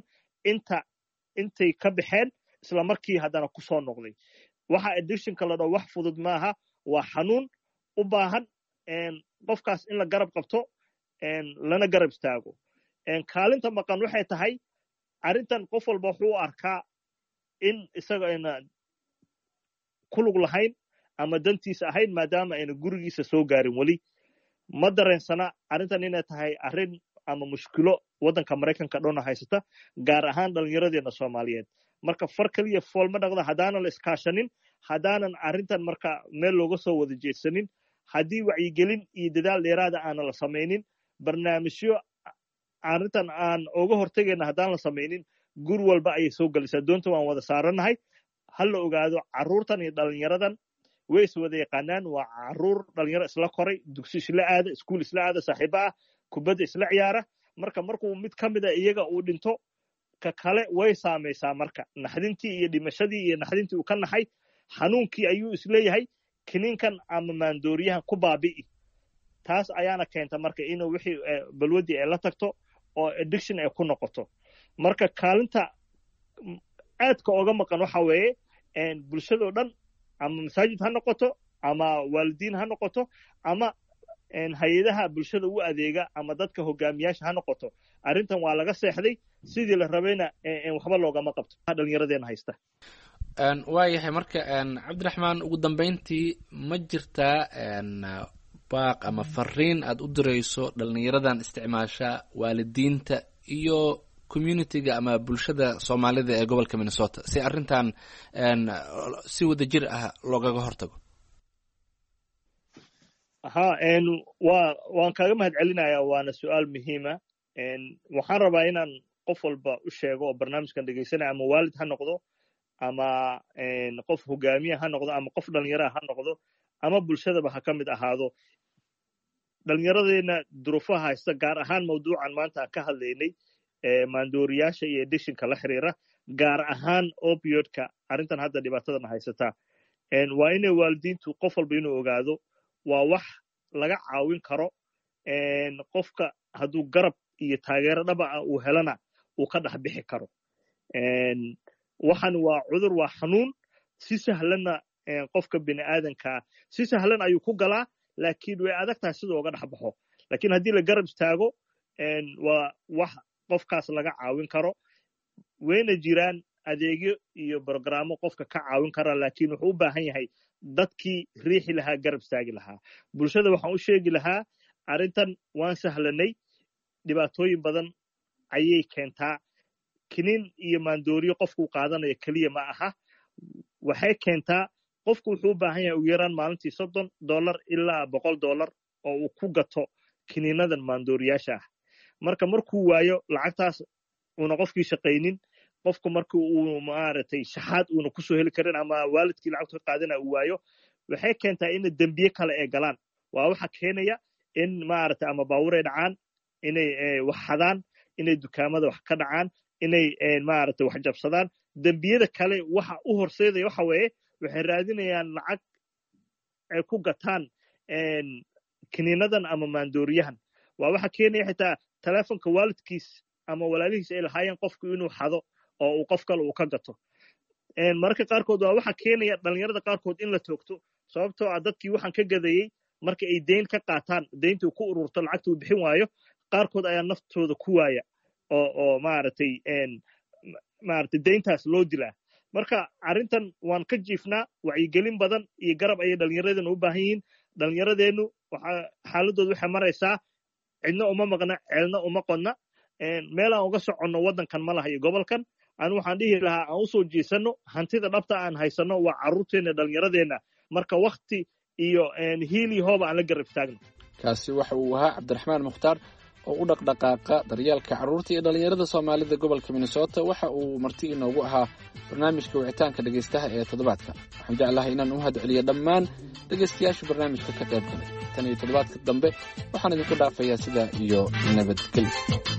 intay ka baxeen isla markii haddana ku soo noqday waxa addictionka la dhaho wax fudud maaha waa xanuun u baahan qofkaas in la garab qabto lana garab istaago kaalinta maqan waxay tahay arrintan qof walba wuxuu u arkaa in isaga ayna ku lug lahayn ama dantiisa ahayn maadaama ayna gurigiisa soo gaarin weli ma dareensana arrintan inay tahay arrin ama mushkilo waddanka Mareykanka dhoona haysata gaar ahaan dhalinyaradeena Soomaaliyeed marka far kaliya fool ma dhaqda hadaanan la iskaashanin hadaanan arrintan marka meel looga soo wada jeedsanin haddii wacyigelin iyo dadaal dheeraada aanan la samaynin barnaamijyo arrintan aan uga hortagayna haddaan la samaynin gur walba ayay soo gelisaa doonta waan wada saaranahay hal la ogaado carruurtan iyo dhalinyaradan way is wada yaqaanaan waa carruur dhalinyaro isla koray dugsi isla aada iskuul isla aada saaxiibo ah kubadda isla ciyaara markuu mid ka mida iyaga uu dhinto ka kale way saamaysaa marka naxdintii iyo dhimashadii iyo naxdintii uu ka naxay xanuunkii ayuu isleeyahay kiniinkan ama maandooriyahan ku baabi'i taas ayaana keenta marka inuu wixii balwadii ay la tagto oo addiction ay ku noqoto marka kaalinta aadka oga maqan waxa weeye bulshadoo dhan ama masaajid ha noqoto ama waalidiin ha noqoto ama hay-adaha bulshada u adeega ama dadka hogaamiyaasha ha noqoto arrintan waa laga seexday sidii la rabayna waxba loogama qabto dhallinyaradeena haysta waayahay marka cabdiraxmaan ugu dambeyntii ma jirtaa baaq ama fariin aad u dirayso dhallinyaradan isticmaasha waalidiinta iyo communitiga ama bulshada soomaalida ee gobolka minnesota si arrintan si wadajir ah loogaga hortago waan kaaga mahad celinayaa waana su-aal muhiima waxaan rabaa inaan qof walba u sheego oo barnaamijkan dhegaysanaya ama waalid ha noqdo ama qof hogaamiya ha noqdo ama qof dhallinyaraha ha noqdo ama bulshadaba ha ka mid ahaado dhallinyaradeena duruufaha haysta gaar ahaan mawduucan maanta aan ka hadlaynay maandooriyaasha iyo addictionka la xiriira gaar ahaan opioidka arrintan hadda dhibaatadan haysataa waa inay waalidiintu qof walba inuu ogaado waa wax laga caawin karo qofka hadduu garab iyo taageero dhaba ah uu helana uu ka dhex bixi karo waxan waa cudur waa xanuun si sahlanna qofka bini aadankaa si sahlan ayuu ku galaa laakiin way adag tahay siduu oga dhex baxo laakiin haddii la garab istaago waa wax qofkaas laga caawin karo wayna jiraan adeegyo iyo brogrammo qofka ka caawin kara laakiin wuxuu u baahan yahay dadkii riixi lahaa garab istaagi lahaa bulshada waxaan u sheegi lahaa arrintan waan sahlanay dhibaatooyin badan ayay keentaa kinin iyo maandooriyo qofkuu qaadanayo keliya ma aha waxay keentaa qofku wuxuu u baahan yahay ugu yaraan maalintii $30 ilaa $100 oo uu ku gato kiniinadan maandooriyaasha ah marka markuu waayo lacagtaas uuna qofkii shaqaynin qofku marka uu maaragtay shaxaad uuna kusoo heli karin ama waalidkii lacagta ka qaadana uu waayo waxay keentaa in dembiye kale ay galaan waa waxa keenaya in maaragtay ama baabuur ay dhacaan inay wax xadaan inay dukaamada wax ka dhacaan inay maaragtay wax jabsadaan dembiyada kale waxa u horseedaya waxa weeye waxay raadinayaan lacag ay ku gataan kiniinadan ama maandooriyahan waa waxa keenaya xitaa telefonka waalidkiis ama walaalihiis ay lahaayeen qofku inuu xado oo uu qof kale uu ka gato mararka qaarkood waa waxa keenaya dhallinyarada qaarkood in la toogto sababtoo ah dadkii waxaan ka gadayey marka ay deyn ka qaataan deyntii ku ururto lacagta uu bixin waayo qaarkood ayaa naftooda ku waaya oo maaragtay deyntaas loo dilaa marka arrintan waan ka jiifnaa wacyigelin badan iyo garab ayay dhallinyaradeennu u baahan yihiin dhallinyaradeennu xaaladooda waxay maraysaa cidna uma maqna ceelna uma qodna meel aan uga soconno waddankan ma laha iyo gobolkan anu waxaan dhihi lahaa aan usoo jiisanno hantida dhabta aan haysanno waa carruurteenna dhallinyaradeenna marka wakti iyo hiili hooba aan la garab taagno kaasi waxa uu ahaa cabdiraxmaan mukhtaar oo u dhaqdhaqaaqa daryeelka carruurta iyo dhallinyarada soomaalida gobolka minnesota waxa uu marti inoogu ahaa barnaamijka wicitaanka dhegaystaha ee toddobaadka waxaan jeclahay inaan u mahad celiyo dhammaan dhegaystayaasha barnaamijka ka qayb galay tan iyo toddobaadka dambe waxaan idinku dhaafayaa sidaa iyo nabadgelyo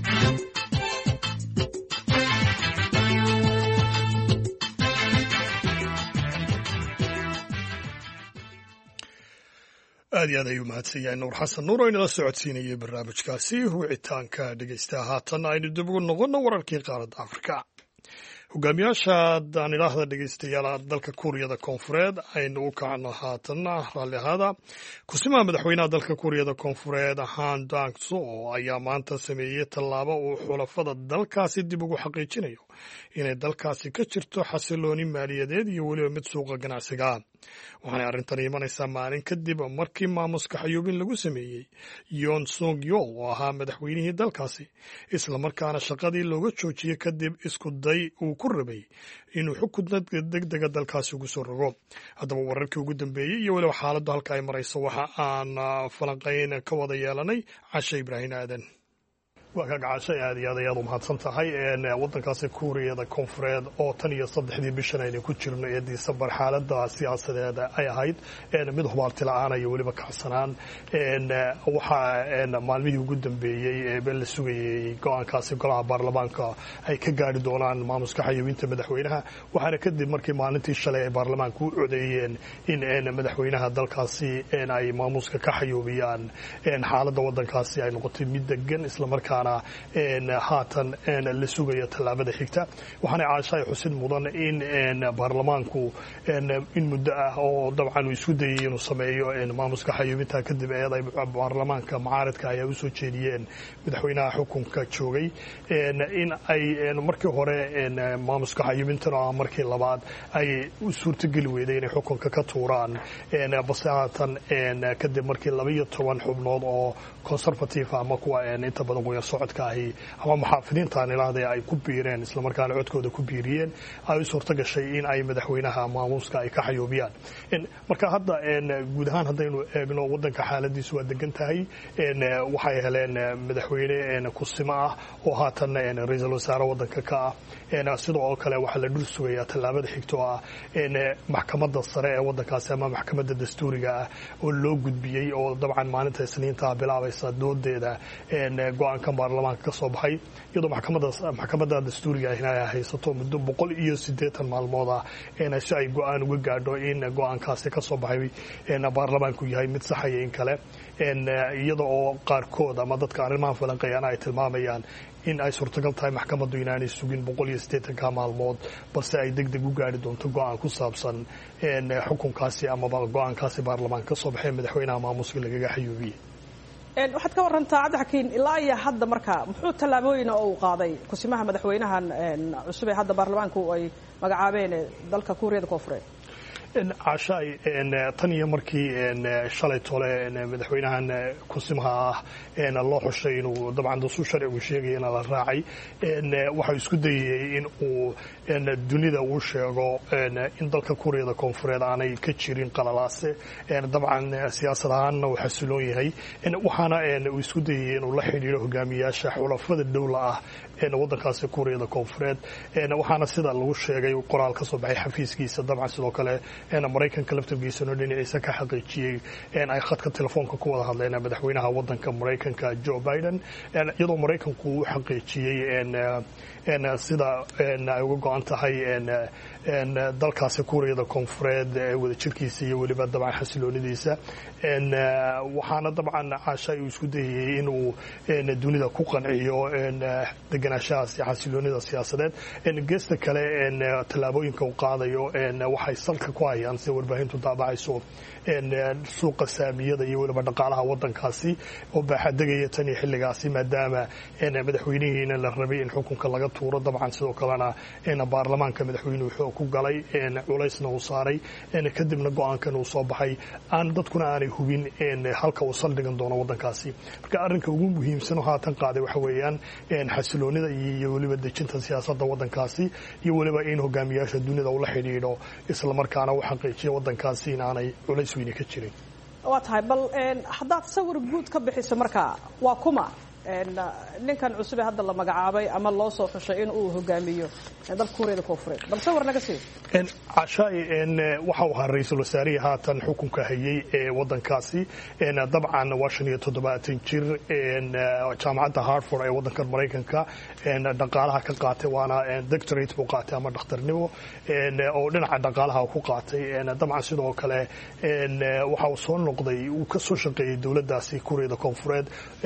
aad iyo aad ayuu mahadsan yahay nuur xasan nuur oo inala socodsiinayay barnaamijkaasi wicitaanka dhegaystaha haatanna aynu dib ugu noqonno wararkii qaaradda afrika hogaamiyaasha daanilaahda dhegaystayaal dalka kuuriyada koonfureed aynu u kacno haatanna raalli ahaada kusimaha madaxweynaha dalka kuuriyada koonfureed han dangso ayaa maanta sameeyey tallaabo uu xulafada dalkaasi dib ugu xaqiijinayo inay dalkaasi ka jirto xasilooni maaliyadeed iyo weliba mid suuqa ganacsiga waxaanay arrintan imanaysaa maalin kadib markii maamuska xayuubin lagu sameeyey yoon song yol oo ahaa madaxweynihii dalkaasi islamarkaana shaqadii looga joojiyey kadib isku day uu ku rabay inuu xukun degdega dalkaasi ugu soo rogo haddaba wararkii ugu dambeeyey iyo weliba xaaladdu halka ay marayso waxa aan falanqayn ka wada yeelanay cashe ibraahim aadan waa ka gacashay aad iyo aad ayaad u mahadsan tahay waddankaasi kuuriyada koonfureed oo tan iyo 3 bishan aynu ku jirno ee Disembar xaaladda siyaasadeed ay ahayd mid hubaarti la'aan iyo weliba kacsanaan waxa maalmihii ugu dambeeyay ee la sugayay go'aankaasi golaha baarlamaanka ay ka gaari doonaan maamuska xayawinta madaxweynaha waxaana kadib markii maalintii shalay ee baarlamaanku u codeeyeen in madaxweynaha dalkaasi ay maamuska ka xayuubiyaan xaaladda waddankaasi ay noqotay mid degan isla markaana haatan la sugayo tallaabada xigta waxaana caashay xusid mudan in baarlamaanku in muddo ah oo dabcan uu isku dayay inuu sameeyo maamuska xayuubinta kadib eeday baarlamaanka mucaaradka ayaa u soo jeediyeen madaxweynaha xukunka joogay in ay markii hore maamuska xayuubintana markii labaad ay u suurtageli weyday inay xukunka ka tuuraan balse haatan kadib markii 12 xubnood oo conservative ama kuwa inta badan qoyar socodka ahi ama muxaafidiinta nilaada ay ku biireen isla markaana codkooda ku biiriyeen ay suurta gashay in ay madaxweynaha maamuska ay ka xayuubiyaan marka hadda guud ahaan hadaynu eegno wadanka xaaladiisu waa degan tahay waxay heleen madaxweyne kusimo ah oo haatan ra'iisul wasaare wadanka ka ah sidoo kale waxa la dul sugayaa tallaabada xigto ah maxkamadda sare ee wadankaasi ama maxkamadda dastuuriga ah oo loo gudbiyay oo dabcan maalinta Isniinta bilaabaysa doodeeda go'aanka baarlamaanka ka soo baxay iyadoo maxkamadda dastuuriga ay haysato muddo 180 maalmood ah si ay go'aan uga gaadho in go'aankaasi ka soo baxay baarlamaanku yahay mid sax iyo in kale iyada oo qaarkood ama dadka arrimaha falanqeeyaan ay tilmaamayaan in ay suurtagal tahay maxkamaddu inaanay sugin 180 maalmood balse ay degdeg u gaari doonto go'aan ku saabsan xukunkaasi ama go'aankaasi baarlamaanka ka soo baxay madaxweynaha maamuska lagaga xayuubiyay waxaad ka warantaa cabdixakiin ilaa iyo hadda marka muxuu tallaabooyin oo uu qaaday kusimaha madaxweynahan cusub ee hadda baarlamaanku ay magacaabeen dalka kuuriyada koonfureed caashay tan iyo markii shalay tole madaxweynahan kusimaha ah loo xushay inuu dabcan dastuur sharcigu sheegay in la raacay waxa isku dayay in uu dunida uu sheego in dalka kuuriyada koonfureed aanay ka jirin qalalaase dabcan siyaasad ahaanna uu xasiloon yahay waxaana uu isku dayay inuu la xidhiidho hogaamiyaasha xulafada dowla ah waddankaasi kuuriyada koonfureed waxaana sida lagu sheegay qoraal ka soo baxay xafiiskiisa dabcan sidoo kale maraykanka laftarkiisana dhinaciisa ka xaqiijiyey ay khadka telefoonka ku wada hadleen madaxweynaha waddanka maraykanka Joe Biden iyadoo maraykanku uu xaqiijiyey sida ay uga go'an tahay dalkaasi kuuriyada koonfureed wadajirkiisa iyo weliba dabcan xasiloonidiisa waxaana dabcan caashay uu isku dayay inuu dunida ku qanciyo deganaanshahaas xasiloonida siyaasadeed geesta kale tallaabooyinka uu qaadayo waxay salka ku hayaan si warbaahintu daabacayso suuqa saamiyada iyo weliba dhaqaalaha waddankaasi oo baaxadegaya tan iyo xilligaasi maadaama madaxweynihiina la rabay in xukunka laga tuuro dabcan sidoo kalena baarlamaanka madaxweynuhu wuxuu ku galay culaysna uu saaray kadibna go'aankan uu soo baxay aan dadkuna aanay hubin halka uu saldhigan doono waddankaasi marka arrinka ugu muhiimsan oo haatan qaaday waxa weeyaan xasiloonida iyo weliba dejinta siyaasadda waddankaasi iyo weliba in hogaamiyaasha dunida uu la xidhiidho isla markaana uu xaqiijiyo waddankaasi in aanay culays weyne ka jirin waa tahay bal haddaad sawir guud ka bixiso marka waa kuma ninkan cusub ee hadda la magacaabay ama loo soo xushay in uu hogaamiyo dalka kuuriyada koonfureed bal sawir naga sii cashay waxa uu ahaa ra'iisul wasaarihii haatan xukunka hayay ee waddankaasi dabcan waa 75 jir jaamacadda Harvard ee waddanka Maraykanka dhaqaalaha ka qaatay waana doctorate buu qaatay ama dhakhtarnimo oo dhinaca dhaqaalaha ku qaatay dabcan sidoo kale waxa uu soo noqday uu ka soo shaqeeyay dawladdaasi kuuriyada koonfureed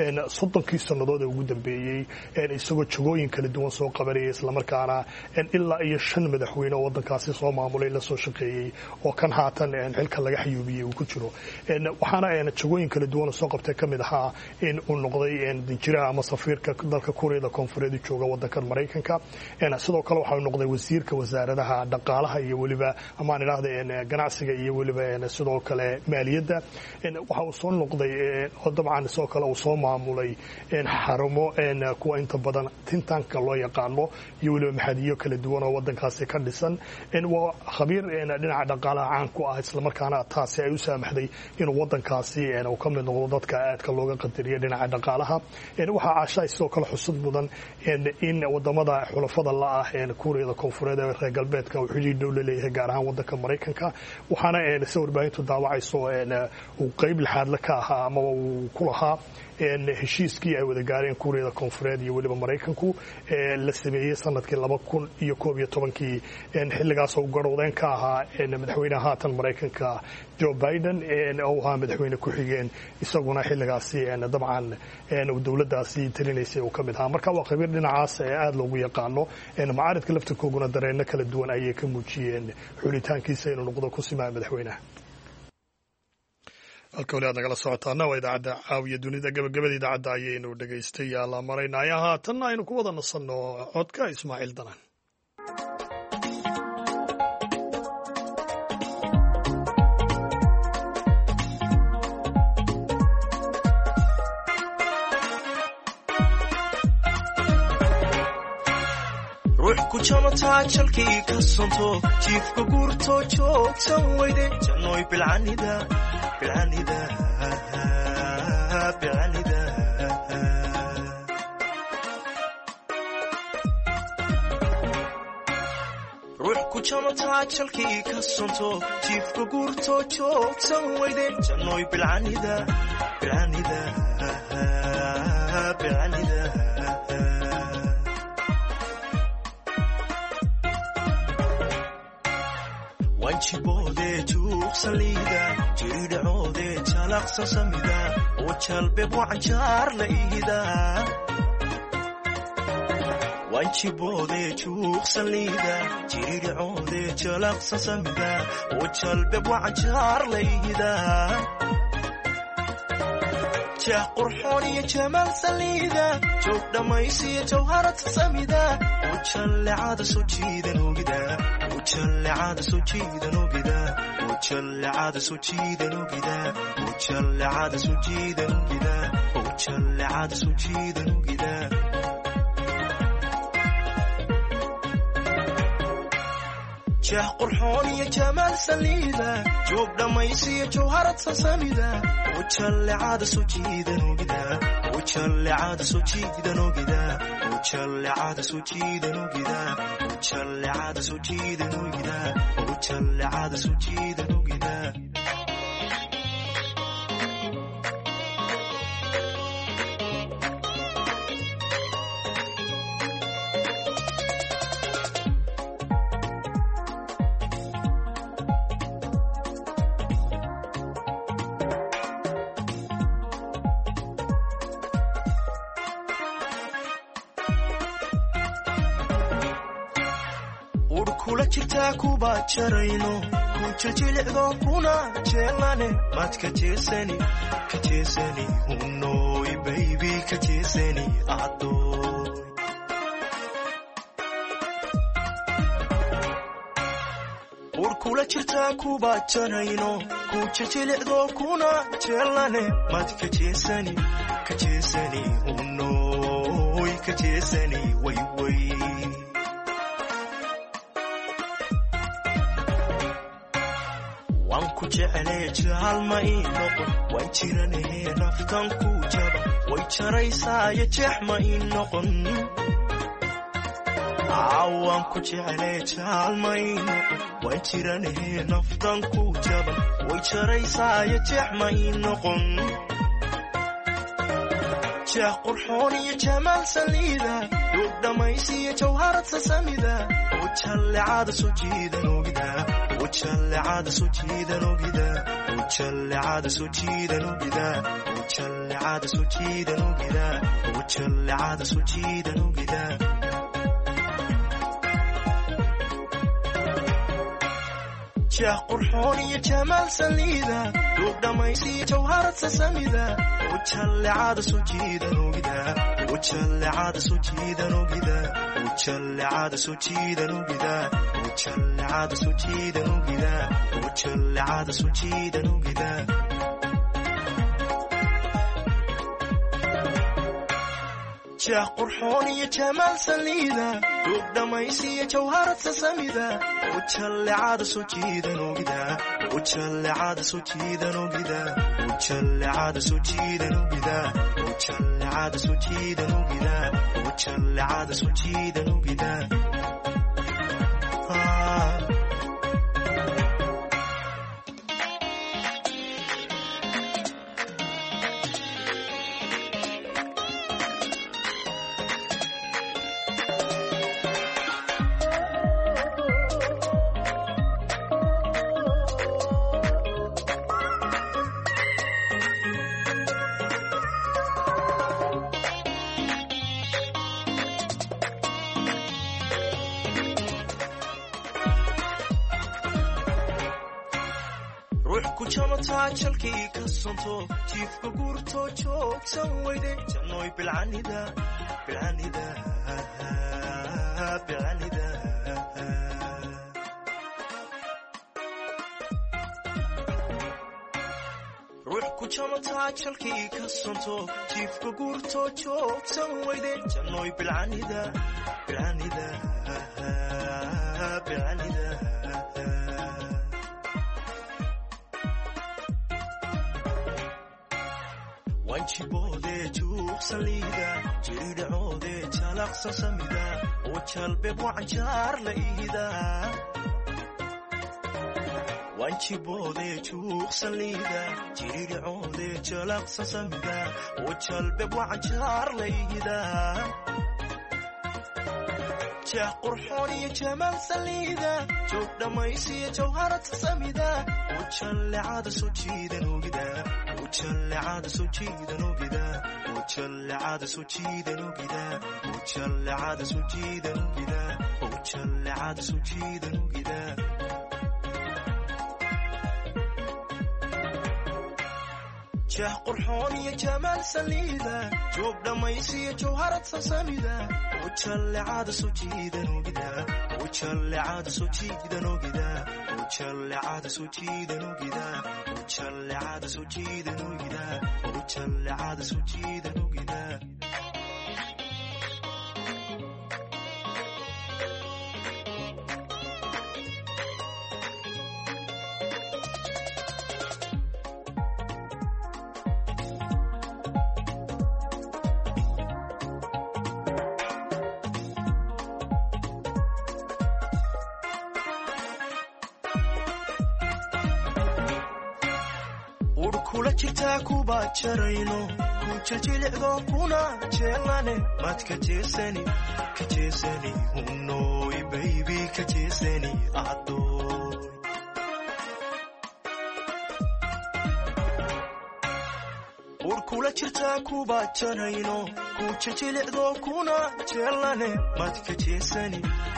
30 sannadood ugu dambeeyay isagoo jagooyin kala duwan soo qabanayay isla markaana ilaa iyo 5 madaxweyne oo waddankaasi soo maamulay la soo shaqeeyay oo kan haatan xilka laga xayuubiyay uu ku jiro waxaana jagooyin kala duwan soo qabtay kamid ahaa in uu noqday danjiraha ama safiirka dalka kuuriyada koonfureed jooga waddanka Maraykanka sidoo kale waxa uu noqday wasiirka wasaaradaha dhaqaalaha iyo weliba ama ilaahda ganacsiga iyo weliba sidoo kale maaliyadda waxa uu soo noqday oo dabcan sidoo kale uu soo maamulay xarumo kuwa inta badan tintanka loo yaqaano iyo weliba maxadiyo kala duwan oo wadankaasi ka dhisan waa khabiir dhinaca dhaqaalaha caan ku ah islamarkaana taasi ay u saamaxday inuu wadankaasi uu ka mid noqdo dadka aadka looga qadariya dhinaca dhaqaalaha waxaa caashaa sidoo kale xusud mudan in wadamada xulafada la ah kuuriyada koonfureed ee reer galbeedka uu xidhiidh dhow la leeyahay gaar ahaan wadanka maraykanka waxaana se warbaahintu daawacayso uu qayb lixaadle ka ahaa amaba uu ku lahaa heshiiskii ay wada gaareen kuuriyada koonfureed iyo weliba maraykanku la sameeyey sanadkii 2011 xilligaas oo garowdeen ka ahaa madaxweynaha haatan maraykanka Joe Biden oo ahaa madaxweyne ku xigeen isaguna xilligaasi dabcan dowladdaasi talinaysay uu ka mid ahaa marka waa qabiir dhinacaas aad loogu yaqaano macaaridka laftirkooguna dareenno kala duwan ayay ka muujiyeen xulitaankiisa inuu noqdo ku simaa madaxweynaha halka wali aad nagala socotaana waa idaacadda caawiya dunida gabagabada idaacadda ayaynu dhegaystayaal maraynaya haatanna aynu ku wada nasanno codka Ismaaciil Danan كجمتا جلكي كسنتو جيف كغورتو جوكسن ويدي جنوي بالعنيدا بالعنيدا بالعنيدا روح كجمتا جلكي كسنتو جيف كغورتو جوكسن ويدي جنوي بالعنيدا بالعنيدا بالعنيدا وانشبودي جوق سليدا جريد عودي جلق سسميدا وشالبب وعنشار لإيدا وانشبودي جوق سليدا جريد عودي جلق سسميدا وشالبب وعنشار لإيدا جاه قرحوني جمال سليدا جوق دميسي جوهرة سميدا وشال عاد سجيدا نوغدا وشال عاد سجيدا نوغدا وشال عاد سجيدا نوغدا وشال عاد سجيدا نوغدا وشال عاد سجيدا نوغدا جاه قرحوني جمال سليدا جوق دميسي جوهرة سميدا وشال عاد سجيدا نوغدا وشال عاد سجيدا نوغدا وشال عاد سجيدا نوغدا وشال عاد سجيدا نوغدا وشال عاد سجيدا نوغدا kuba jarayno ku jiljilicdo kuna jeelane mad ka jeesani unoy baby ka jeesani ado urkula jirta kuba jarayno ku jiljilicdo kuna jeelane mad ka jeesani unoy ka jeesani way way jeclay jaalma ii noqon way jiranee naftan ku jaba way jaraysaaya jeexma ii noqon waan ku jeclay jaalma ii noqon way jiranee naftan ku jaba way jaraysaaya jeexma ii noqon jeex qurxoon iyo jamaal saliida duug dhamaysiiyo jawharad sasamida وجل عاد سجيدا نوغدا وجل عاد سجيدا نوغدا وجل عاد سجيدا نوغدا وجل عاد سجيدا نوغدا وجل عاد سجيدا نوغدا جاه قرحوني جمال سليدا دوق دميسي جوهرة سسميدا وجل عاد سجيدا نوغدا وجل عاد سجيدا نوغدا وجل عاد سجيدا نوغدا وجل عاد سجيدا نوغدا وجل عاد سجيدا نوغدا jeex qurxoon iyo jamaal saliida duug dhammaysiya jawharad sasamida ujallecada soo jiidan ogida ujallecada soo jiidan ogida ujallecada soo jiidan ogida ujallecada soo jiidan ogida ujallecada soo jiidan ogida jalkii ka sonto jiifka guurto joogsan weyde jannoy bilcanida bilcanida bilcanida ruux ku jamataa jalkii ka sonto jiifka guurto joogsan weyde jannoy bilcanida bilcanida bilcanida wanjiboode juuqsaliida jiridhacoode jalaqsan samida oo jalbeeb wacanjaar la iida wanjiboode juuqsaliida jiridhacoode jalaqsan samida oo jalbeeb wacanjaar la iida jeex qurxoon iyo jamaal saliida joog dhammaysiya jawharad sasamida ujallecada soo jiidan ogida ujallecada soo jiidan ogida ujallecada soo jiidan ogida ujallecada soo jiidan ogida ujallecada soo jiidan ogida jeex qurxoon iyo jamaal saliida joog dhammaysiya jawharad sasamida ujallecada soo jiidan ogida ujallecada soo jiidan ogida ujallecada soo jiidan ogida ujallecada soo jiidan ogida ujallecada soo jiidan ogida kula jirtaa kuba jarayno ku jiljilicdo kuna jeelane mad ka jeesani hunooy baby ka jeesani adoy kula jirtaa kuba jarayno ku jiljilicdo kuna jeelane mad ka jeesani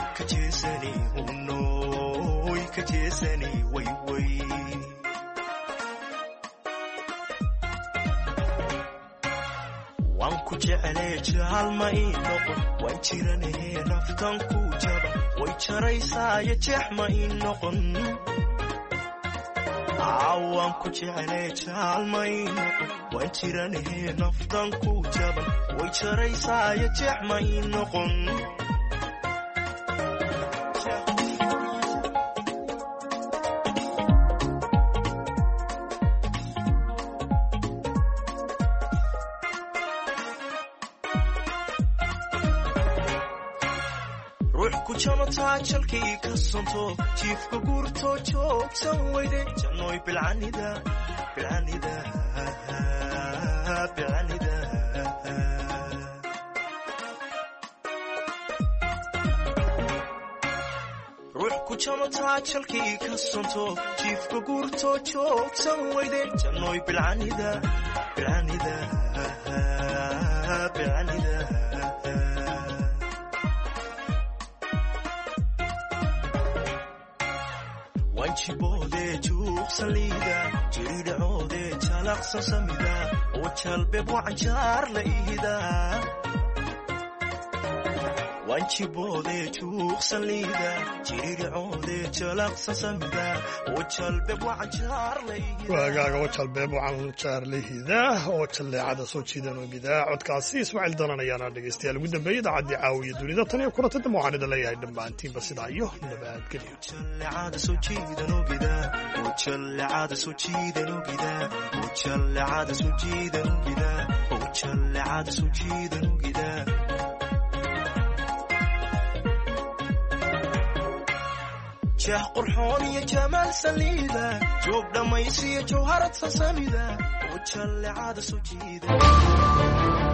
hunooy ka jeesani way waan ku jeclee jaalma ii noqon waan jiranahee naftan ku jaba way jaraysaayo jeex ma ii noqon waan ku jeclee jaalma ii noqon waan jiranahee naftan ku jaba way jaraysaayo jeex ma ii noqon jamataa jalkii ka sonto jiifka guurto joogsan weyde jannoy bilcanida bilcanida bilcanida ruux ku jamataa jalkii ka sonto jiifka guurto joogsan weyde jannoy bilcanida bilcanida bilcanida wanjiboode juuqsaliida jiridhacoode jalaqsan samida oo jalbeeb wacanjaar la iida wanjiboode juuqsan liida jiridhicoode jalaqsan samida wajalbeeb waagaaga wajalbeeb wacan jaarlehida oo jalleecada soo jiidan ogida codkaasi ismaaciil danan ayaana dhegaystayaal ugu dambeeyay idaacadii caawiya dunida tan iyo kulanta dambe waxaan idin leeyahay dhammaantiinba sidaa iyo nabadgelyo jah qurxoon iyo jamaal saliida joog dhammaysiyo jawharad sasamida wajallecada soo jiida